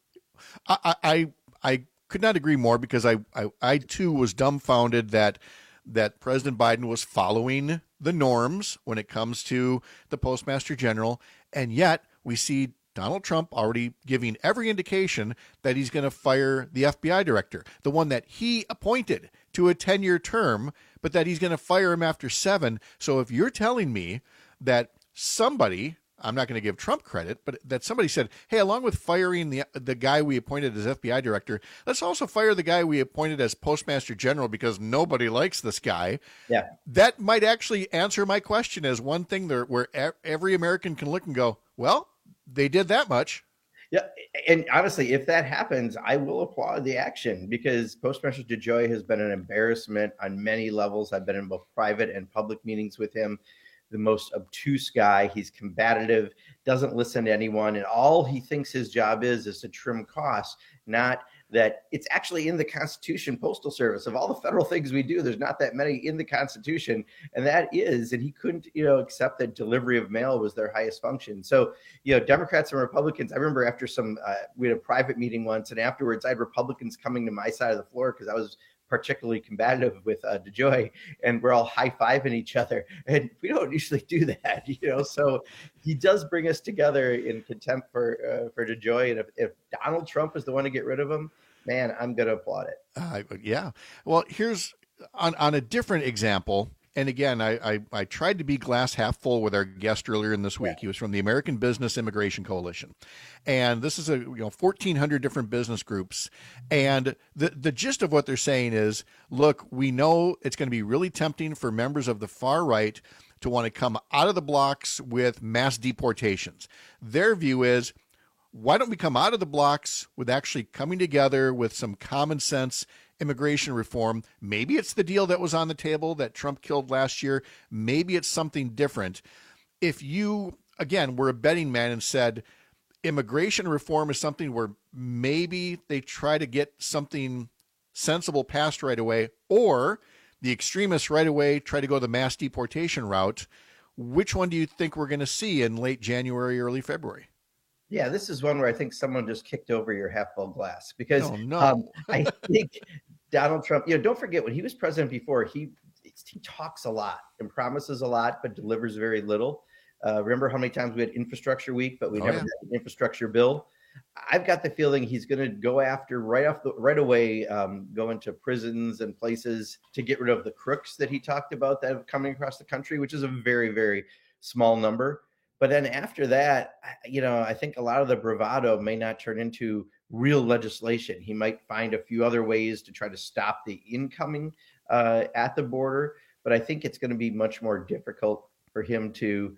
Speaker 10: I could not agree more, because I too was dumbfounded that President Biden was following the norms when it comes to the Postmaster General. And yet we see Donald Trump already giving every indication that he's going to fire the FBI director, the one that he appointed to a 10-year term, but that he's going to fire him after 7. So if you're telling me that somebody, I'm not going to give Trump credit, but that somebody said, hey, along with firing the guy we appointed as FBI director, let's also fire the guy we appointed as Postmaster General because nobody likes this guy.
Speaker 6: Yeah,
Speaker 10: that might actually answer my question as one thing there where every American can look and go, well, they did that much.
Speaker 6: Yeah, and honestly, if that happens, I will applaud the action, because Postmaster DeJoy has been an embarrassment on many levels. I've been in both private and public meetings with him. The most obtuse guy. He's combative, doesn't listen to anyone, and all he thinks his job is to trim costs, not that it's actually in the Constitution. Postal Service, of all the federal things we do, there's not that many in the Constitution, and he couldn't accept that delivery of mail was their highest function. So Democrats and Republicans, I remember after we had a private meeting once, and afterwards I had Republicans coming to my side of the floor because I was particularly combative with DeJoy, and we're all high-fiving each other, and we don't usually do that, so he does bring us together in contempt for DeJoy. And if Donald Trump is the one to get rid of him, man, I'm going to applaud it.
Speaker 10: Yeah. Well, here's on a different example. And again, I tried to be glass half full with our guest earlier in this week. He was from the American Business Immigration Coalition. And this is 1,400 different business groups. And the gist of what they're saying is, look, we know it's going to be really tempting for members of the far right to want to come out of the blocks with mass deportations. Their view is, why don't we come out of the blocks with actually coming together with some common sense immigration reform? Maybe it's the deal that was on the table that Trump killed last year. Maybe it's something different. If you, again, were a betting man and said immigration reform is something where maybe they try to get something sensible passed right away, or the extremists right away try to go the mass deportation route, which one do you think we're going to see in late January, early February?
Speaker 6: Yeah, this is one where I think someone just kicked over your half full glass, because I think Donald Trump, don't forget, when he was president before, he talks a lot and promises a lot, but delivers very little. Remember how many times we had infrastructure week, but we never had an infrastructure bill? I've got the feeling he's going to go after right away, go into prisons and places to get rid of the crooks that he talked about that are coming across the country, which is a very, very small number. But then after that, I think a lot of the bravado may not turn into real legislation. He might find a few other ways to try to stop the incoming at the border. But I think it's going to be much more difficult for him to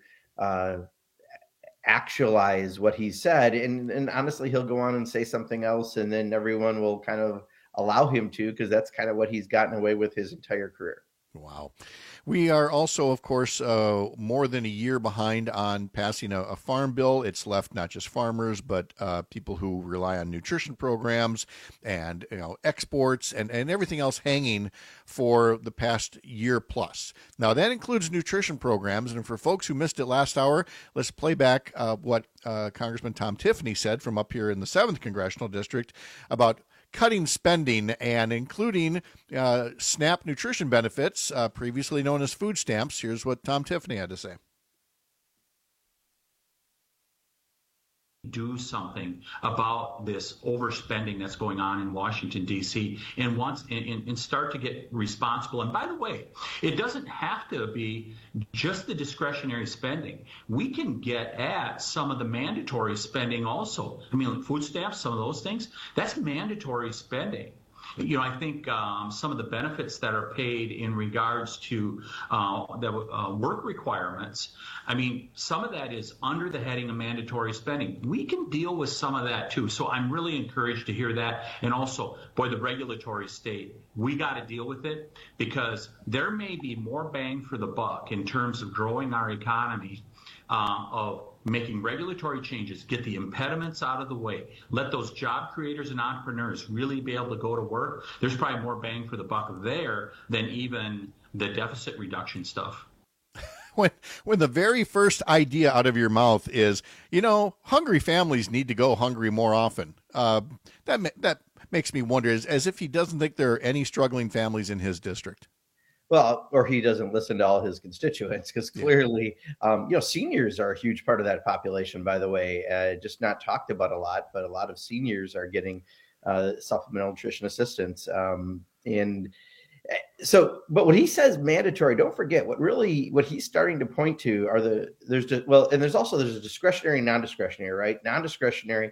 Speaker 6: actualize what he said. And honestly, he'll go on and say something else, and then everyone will kind of allow him to, because that's kind of what he's gotten away with his entire career.
Speaker 10: Wow. We are also, of course, more than a year behind on passing a farm bill. It's left not just farmers, but people who rely on nutrition programs and exports and everything else hanging for the past year plus. Now, that includes nutrition programs. And for folks who missed it last hour, let's play back what Congressman Tom Tiffany said from up here in the 7th Congressional District about cutting spending and including SNAP nutrition benefits, previously known as food stamps. Here's what Tom Tiffany had to say.
Speaker 8: do something about this overspending that's going on in Washington, D.C. and start to get responsible. And by the way, it doesn't have to be just the discretionary spending. We can get at some of the mandatory spending also. I mean, like food stamps, some of those things, that's mandatory spending. You know, I think some of the benefits that are paid in regards to the work requirements, I mean, some of that is under the heading of mandatory spending. We can deal with some of that too. So I'm really encouraged to hear that. And also, boy, the regulatory state, we got to deal with it because there may be more bang for the buck in terms of growing our economy of making regulatory changes, get the impediments out of the way, let those job creators and entrepreneurs really be able to go to work. There's probably more bang for the buck there than even the deficit reduction stuff.
Speaker 10: When the very first idea out of your mouth is, you know, hungry families need to go hungry more often, that makes me wonder, as if he doesn't think there are any struggling families in his district.
Speaker 6: Well, or he doesn't listen to all his constituents because clearly, you know, seniors are a huge part of that population, by the way, just not talked about a lot, but a lot of seniors are getting supplemental nutrition assistance. And so, but when he says mandatory, don't forget what he's starting to point to are there's a discretionary and non-discretionary, right? Non-discretionary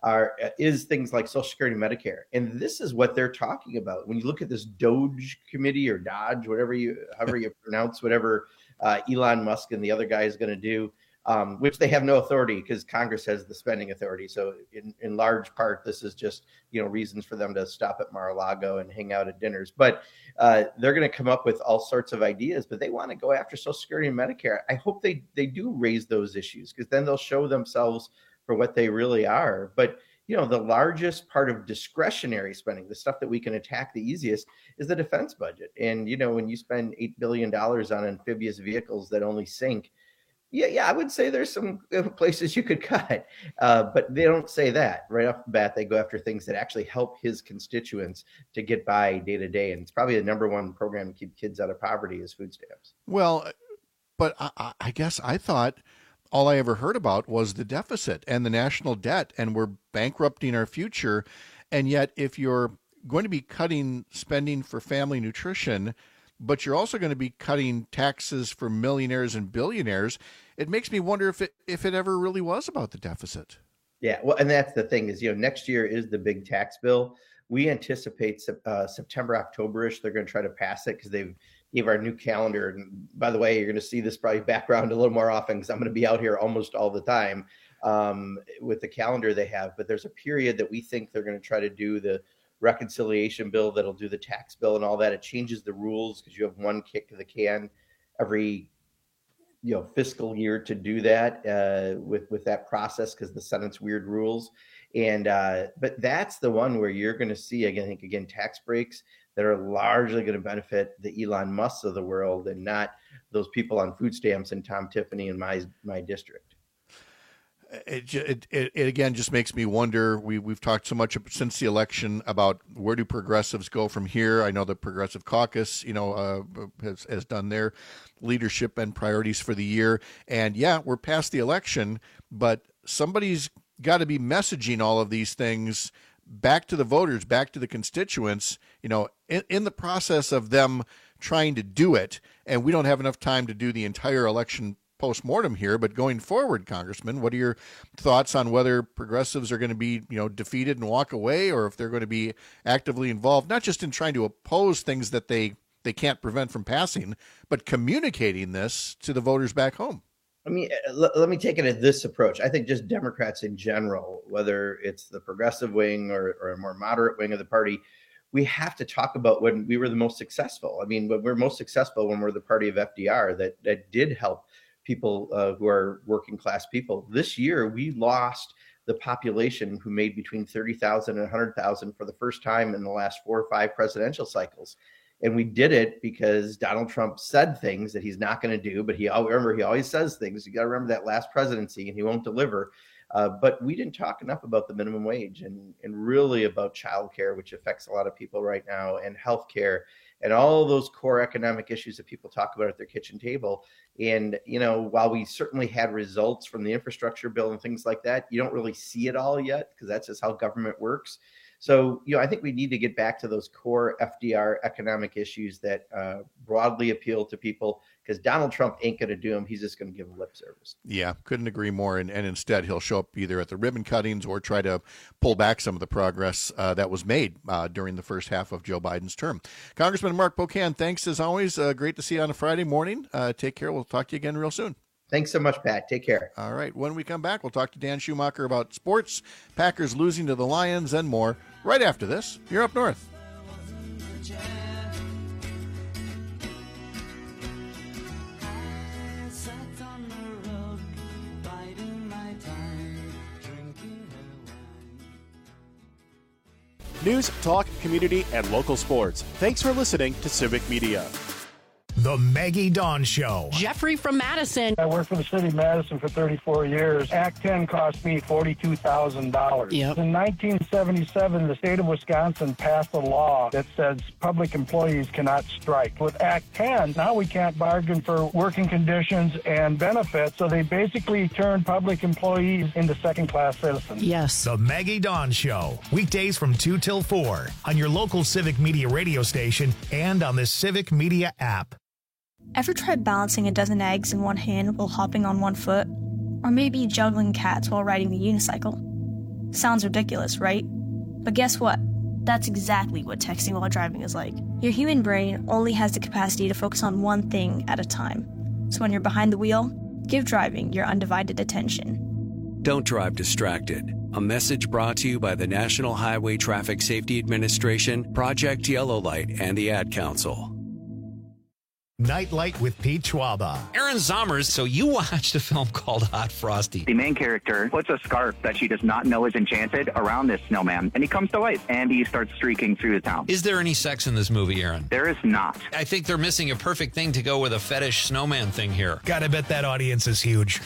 Speaker 6: is things like Social Security and Medicare. And this is what they're talking about. When you look at this Doge committee or Dodge, however you pronounce whatever Elon Musk and the other guy is going to do, which they have no authority because Congress has the spending authority. So in large part, this is just, you know, reasons for them to stop at Mar-a-Lago and hang out at dinners. But they're going to come up with all sorts of ideas, but they want to go after Social Security and Medicare. I hope they do raise those issues because then they'll show themselves for what they really are. But, you know, the largest part of discretionary spending, the stuff that we can attack the easiest, is the defense budget. And, you know, when you spend $8 billion on amphibious vehicles that only sink, yeah, I would say there's some places you could cut, but they don't say that right off the bat. They go after things that actually help his constituents to get by day to day. And it's probably the number one program to keep kids out of poverty is food stamps.
Speaker 10: Well, but I guess I thought all I ever heard about was the deficit and the national debt, and we're bankrupting our future. And yet, if you're going to be cutting spending for family nutrition, but you're also going to be cutting taxes for millionaires and billionaires, it makes me wonder if it ever really was about the deficit.
Speaker 6: Yeah, well, and that's the thing is, you know, next year is the big tax bill. We anticipate September, October-ish, they're going to try to pass it because they've gave our new calendar. And by the way, you're going to see this probably background a little more often because I'm going to be out here almost all the time with the calendar they have. But there's a period that we think they're going to try to do the reconciliation bill that'll do the tax bill and all that. It changes the rules because you have one kick to the can every, you know, fiscal year to do that with that process because the Senate's weird rules. And but that's the one where you're going to see, again, tax breaks that are largely going to benefit the Elon Musks of the world and not those people on food stamps and Tom Tiffany in my district.
Speaker 10: It again just makes me wonder. We've talked so much since the election about where do progressives go from here. I know the Progressive Caucus, you know, has done their leadership and priorities for the year. And yeah, we're past the election, but somebody's got to be messaging all of these things back to the voters, back to the constituents, you know, in the process of them trying to do it. And we don't have enough time to do the entire election post-mortem here, but going forward, Congressman, what are your thoughts on whether progressives are going to be, you know, defeated and walk away, or if they're going to be actively involved, not just in trying to oppose things that they can't prevent from passing, but communicating this to the voters back home?
Speaker 6: I mean, let me take it at this approach. I think just Democrats in general, whether it's the progressive wing or a more moderate wing of the party, we have to talk about when we were the most successful. I mean, when we're most successful when we're the party of FDR that did help people who are working class people. This year, we lost the population who made between 30,000 and 100,000 for the first time in the last 4 or 5 presidential cycles. And we did it because Donald Trump said things that he's not going to do, but he always says things. You got to remember that last presidency, and he won't deliver. But we didn't talk enough about the minimum wage and really about childcare, which affects a lot of people right now, and healthcare. and all those core economic issues that people talk about at their kitchen table. And, while we certainly had results from the infrastructure bill and things like that, you don't really see it all yet because that's just how government works. So, I think we need to get back to those core FDR economic issues that broadly appeal to people, because Donald Trump ain't going to do them. He's just going to give them lip service.
Speaker 10: Yeah, couldn't agree more. And instead, he'll show up either at the ribbon cuttings or try to pull back some of the progress that was made during the first half of Joe Biden's term. Congressman Mark Pocan, thanks as always. Great to see you on a Friday morning. Take care. We'll talk to you again real soon.
Speaker 6: Thanks so much, Pat. Take care.
Speaker 10: All right. When we come back, we'll talk to Dan Schumacher about sports, Packers losing to the Lions, and more right after this. You're Up North.
Speaker 1: News, talk, community, and local sports. Thanks for listening to Civic Media.
Speaker 2: The Maggie Dawn Show.
Speaker 9: Jeffrey from Madison.
Speaker 11: I worked for the city of Madison for 34 years. Act 10 cost me $42,000.
Speaker 9: Yep.
Speaker 11: In 1977, the state of Wisconsin passed a law that says public employees cannot strike. With Act 10, now we can't bargain for working conditions and benefits, so they basically turned public employees into second-class citizens.
Speaker 9: Yes.
Speaker 2: The Maggie Dawn Show. Weekdays from 2 till 4 on your local Civic Media radio station and on the Civic Media app.
Speaker 12: Ever tried balancing a dozen eggs in one hand while hopping on one foot? Or maybe juggling cats while riding a unicycle? Sounds ridiculous, right? But guess what? That's exactly what texting while driving is like. Your human brain only has the capacity to focus on one thing at a time. So when you're behind the wheel, give driving your undivided attention.
Speaker 13: Don't drive distracted. A message brought to you by the National Highway Traffic Safety Administration, Project Yellow Light, and the Ad Council.
Speaker 2: Nightlight with Pete Schwaba.
Speaker 14: Aaron Zommers, so you watched a film called Hot Frosty.
Speaker 15: The main character puts a scarf that she does not know is enchanted around this snowman, and he comes to life, and he starts streaking through the town.
Speaker 14: Is there any sex in this movie, Aaron?
Speaker 15: There is not.
Speaker 14: I think they're missing a perfect thing to go with a fetish snowman thing here.
Speaker 2: Gotta bet that audience is huge.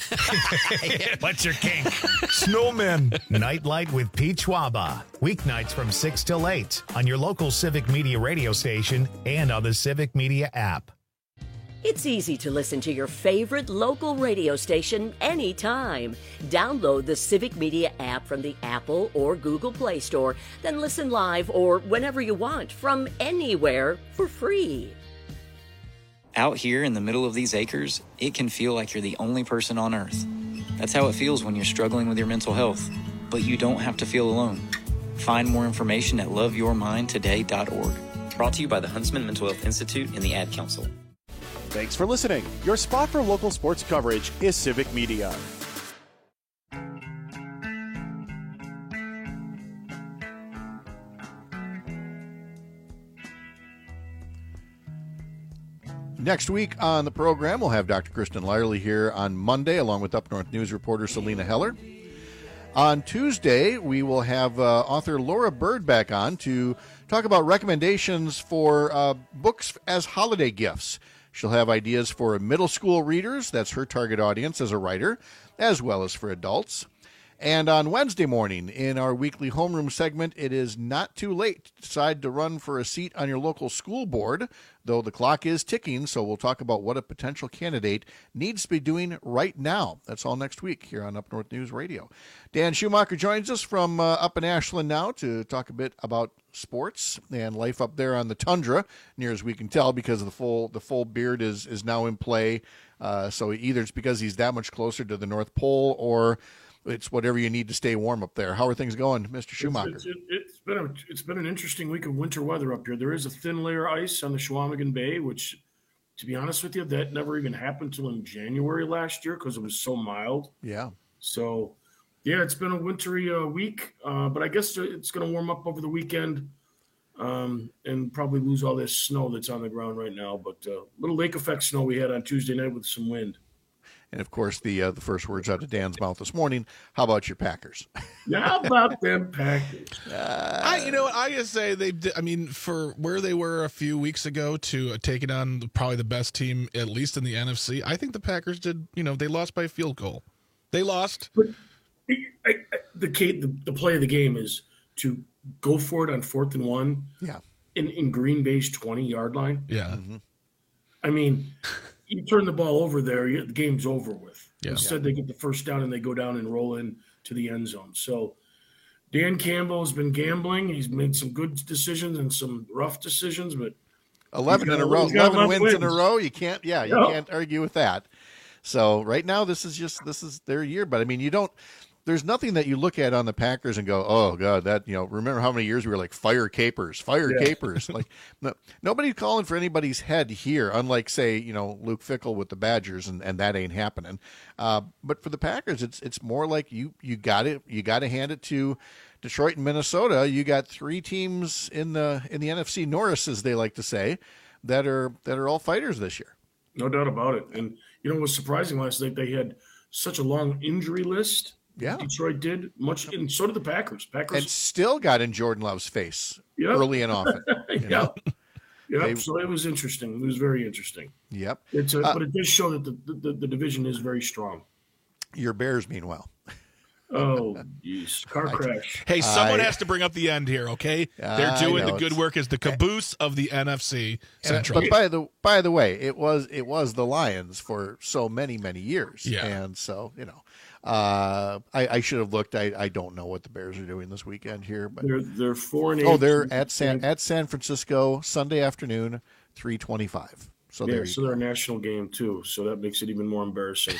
Speaker 2: What's your kink? Snowmen. Nightlight with Pete Schwaba. Weeknights from 6 till 8 on your local Civic Media radio station and on the Civic Media app.
Speaker 21: It's easy to listen to your favorite local radio station anytime. Download the Civic Media app from the Apple or Google Play Store, then listen live or whenever you want from anywhere for free.
Speaker 17: Out here in the middle of these acres, it can feel like you're the only person on Earth. That's how it feels when you're struggling with your mental health. But you don't have to feel alone. Find more information at loveyourmindtoday.org. Brought to you by the Huntsman Mental Health Institute and the Ad Council.
Speaker 1: Thanks for listening. Your spot for local sports coverage is Civic Media.
Speaker 10: Next week on the program, we'll have Dr. Kristen Lyerly here on Monday, along with Up North News reporter Selena Heller. On Tuesday, we will have author Laura Bird back on to talk about recommendations for books as holiday gifts. She'll have ideas for middle school readers, that's her target audience as a writer, as well as for adults. And on Wednesday morning, in our weekly homeroom segment, it is not too late to decide to run for a seat on your local school board, though the clock is ticking, so we'll talk about what a potential candidate needs to be doing right now. That's all next week here on Up North News Radio. Dan Schumacher joins us from up in Ashland now to talk a bit about sports and life up there on the tundra, near as we can tell, because the full beard is now in play. So either it's because he's that much closer to the North Pole, or it's whatever you need to stay warm up there. How are things going, Mr. Schumacher?
Speaker 18: It's been an interesting week of winter weather up here. There is a thin layer of ice on the Chequamegon Bay, which, to be honest with you, that never even happened till in January last year because it was so mild.
Speaker 10: Yeah.
Speaker 18: So, yeah, it's been a wintry week, but I guess it's going to warm up over the weekend and probably lose all this snow that's on the ground right now. But little lake effect snow we had on Tuesday night with some wind.
Speaker 10: And, of course, the first words out of Dan's mouth this morning, how about your Packers?
Speaker 18: How about them Packers?
Speaker 19: You know what? I gotta say, for where they were a few weeks ago to taking on probably the best team, at least in the NFC, I think the Packers did, they lost by a field goal. They lost.
Speaker 18: But the play of the game is to go for it on 4th and 1.
Speaker 10: Yeah.
Speaker 18: in Green Bay's 20-yard line.
Speaker 19: Yeah.
Speaker 10: Mm-hmm.
Speaker 18: I mean, you turn the ball over there, the game's over with.
Speaker 19: Yeah.
Speaker 18: Instead, they get the first down and they go down and roll in to the end zone. So Dan Campbell has been gambling. He's made some good decisions and some rough decisions, but
Speaker 10: 11 in a row, 11 wins in a row. You can't argue with that. So right now, this is their year. But I mean, there's nothing that you look at on the Packers and go, oh God, that, remember how many years we were like fire capers. Like nobody's calling for anybody's head here, unlike say, Luke Fickell with the Badgers, and that ain't happening. But for the Packers, it's more like you got to hand it to Detroit and Minnesota. You got three teams in the NFC North, as they like to say, that are all fighters this year.
Speaker 18: No doubt about it. And what was surprising last night, they had such a long injury list.
Speaker 10: Yeah,
Speaker 18: Detroit did much, and so did the Packers.
Speaker 10: And still got in Jordan Love's face early and often.
Speaker 18: So it was interesting. It was very interesting.
Speaker 10: Yep.
Speaker 18: But it does show that the division is very strong.
Speaker 10: Your Bears, meanwhile.
Speaker 18: Oh, geez. Car crash.
Speaker 19: Hey, someone has to bring up the end here, okay? They're doing the good work as the caboose of the NFC Central.
Speaker 10: But by the way, it was the Lions for so many years.
Speaker 19: Yeah.
Speaker 10: And so, I should have looked. I don't know what the Bears are doing this weekend here, but
Speaker 18: they're 4-8.
Speaker 10: Oh, they're at San Francisco Sunday afternoon, 3:25. So
Speaker 18: they're a national game too. So that makes it even more embarrassing.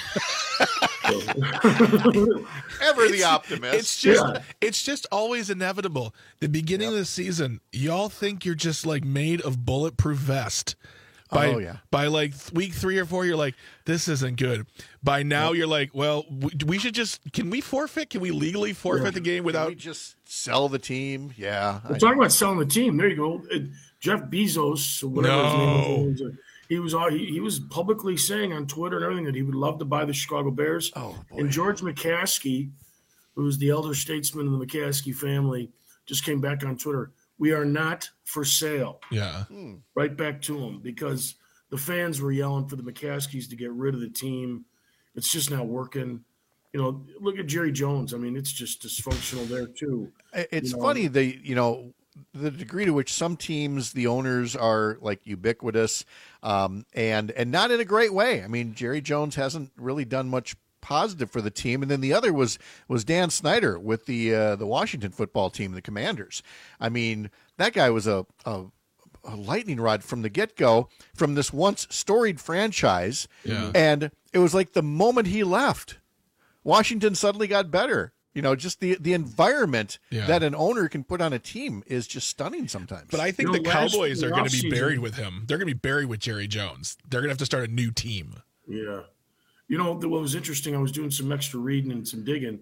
Speaker 10: Ever the optimist.
Speaker 19: It's just always inevitable. The beginning of the season, y'all think you're just like made of bulletproof vest. By like week 3 or 4, you're like, this isn't good. By now, you're like, well, we should can we forfeit? Can we legally forfeit the game without?
Speaker 10: Can we just sell the team? Yeah.
Speaker 18: We're talking about selling the team. There you go. Jeff Bezos, whatever his name was, he was publicly saying on Twitter and everything that he would love to buy the Chicago Bears.
Speaker 10: Oh, boy.
Speaker 18: And George McCaskey, who's the elder statesman of the McCaskey family, just came back on Twitter. We are not for sale.
Speaker 19: Yeah.
Speaker 18: Right back to him, because the fans were yelling for the McCaskies to get rid of the team. It's just not working. Look at Jerry Jones. I mean, it's just dysfunctional there too.
Speaker 10: It's funny, the degree to which some teams, the owners are like ubiquitous, and not in a great way. I mean, Jerry Jones hasn't really done much positive for the team, and then the other was Dan Snyder with the Washington football team, the Commanders. I mean, that guy was a lightning rod from the get-go from this once storied franchise, and it was like the moment he left, Washington suddenly got better. Just the environment that an owner can put on a team is just stunning sometimes.
Speaker 19: But I think the Cowboys are going to be buried with him. They're going to be buried with Jerry Jones. They're going to have to start a new team.
Speaker 18: Yeah. What was interesting, I was doing some extra reading and some digging.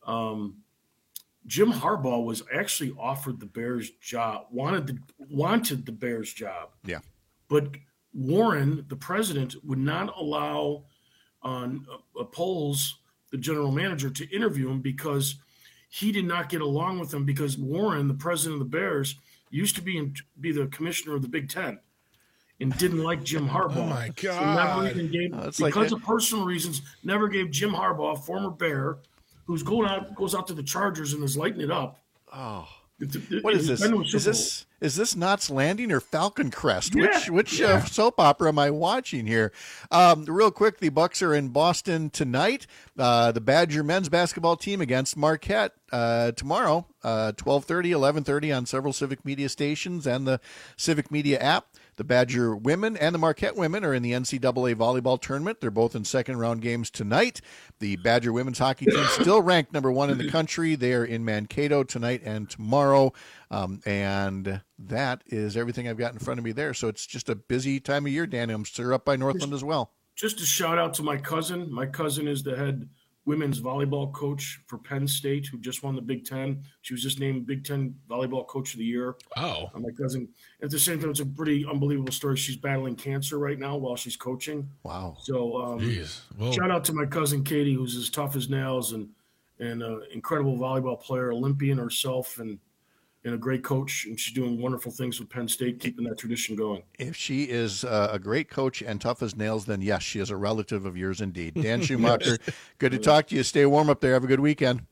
Speaker 18: Jim Harbaugh was actually offered the Bears job, wanted the Bears job.
Speaker 10: Yeah.
Speaker 18: But Warren, the president, would not allow on polls the general manager to interview him because he did not get along with him, because Warren, the president of the Bears, used to be the commissioner of the Big Ten and didn't like Jim Harbaugh.
Speaker 19: Oh, my God.
Speaker 18: So never even gave, because of personal reasons, never gave Jim Harbaugh, former Bear, who's goes out to the Chargers and is lighting it up.
Speaker 10: Oh. What is this? Is this Knots Landing or Falcon Crest? Which soap opera am I watching here? Real quick, the Bucks are in Boston tonight. The Badger men's basketball team against Marquette tomorrow, 12:30, 11:30 on several Civic Media stations and the Civic Media app. The Badger women and the Marquette women are in the NCAA volleyball tournament. They're both in second-round games tonight. The Badger women's hockey team still ranked number 1 in the country. They are in Mankato tonight and tomorrow. And that is everything I've got in front of me there. So it's just a busy time of year, Danny. I'm sure up by Northland as well.
Speaker 18: Just a shout out to my cousin. My cousin is the head women's volleyball coach for Penn State, who just won the Big Ten. She was just named Big Ten Volleyball Coach of the Year.
Speaker 19: Oh.
Speaker 18: My cousin. At the same time, it's a pretty unbelievable story. She's battling cancer right now while she's coaching.
Speaker 10: Wow.
Speaker 18: So shout out to my cousin Katie, who's as tough as nails and incredible volleyball player, Olympian herself, and a great coach, and she's doing wonderful things with Penn State, keeping that tradition going.
Speaker 10: If she is a great coach and tough as nails, then yes, she is a relative of yours indeed. Dan Schumacher, good to talk to you. Stay warm up there. Have a good weekend.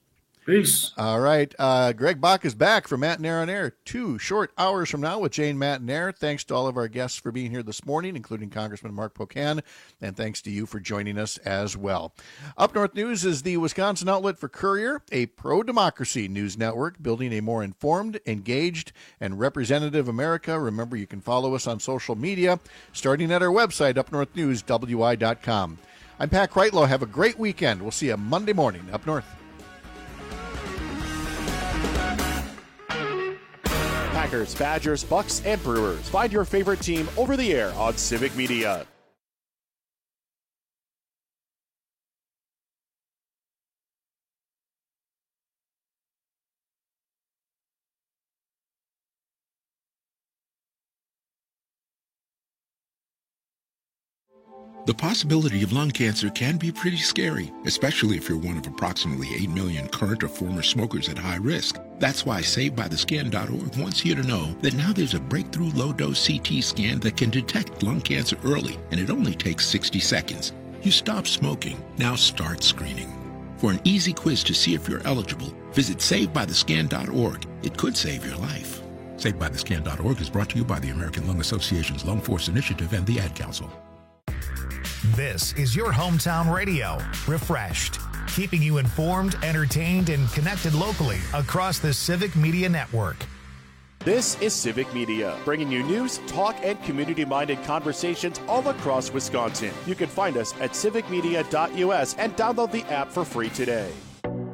Speaker 18: Peace.
Speaker 10: All right. Greg Bach is back for Matt and Air on Air 2 short hours from now with Jane, Matt, and Air. Thanks to all of our guests for being here this morning, including Congressman Mark Pocan, and thanks to you for joining us as well. Up North News is the Wisconsin outlet for Courier, a pro-democracy news network building a more informed, engaged, and representative America. Remember, you can follow us on social media, starting at our website, upnorthnewswi.com. I'm Pat Kreitlow. Have a great weekend. We'll see you Monday morning up north.
Speaker 1: Packers, Badgers, Bucks, and Brewers. Find your favorite team over the air on Civic Media.
Speaker 4: The possibility of lung cancer can be pretty scary, especially if you're one of approximately 8 million current or former smokers at high risk. That's why SaveByTheScan.org wants you to know that now there's a breakthrough low-dose CT scan that can detect lung cancer early, and it only takes 60 seconds. You stop smoking, now start screening. For an easy quiz to see if you're eligible, visit SaveByTheScan.org. It could save your life. SaveByTheScan.org is brought to you by the American Lung Association's Lung Force Initiative and the Ad Council.
Speaker 2: This is your hometown radio, Refreshed, keeping you informed, entertained, and connected locally across the Civic Media Network.
Speaker 1: This is Civic Media, bringing you news, talk, and community-minded conversations all across Wisconsin. You can find us at civicmedia.us and download the app for free today.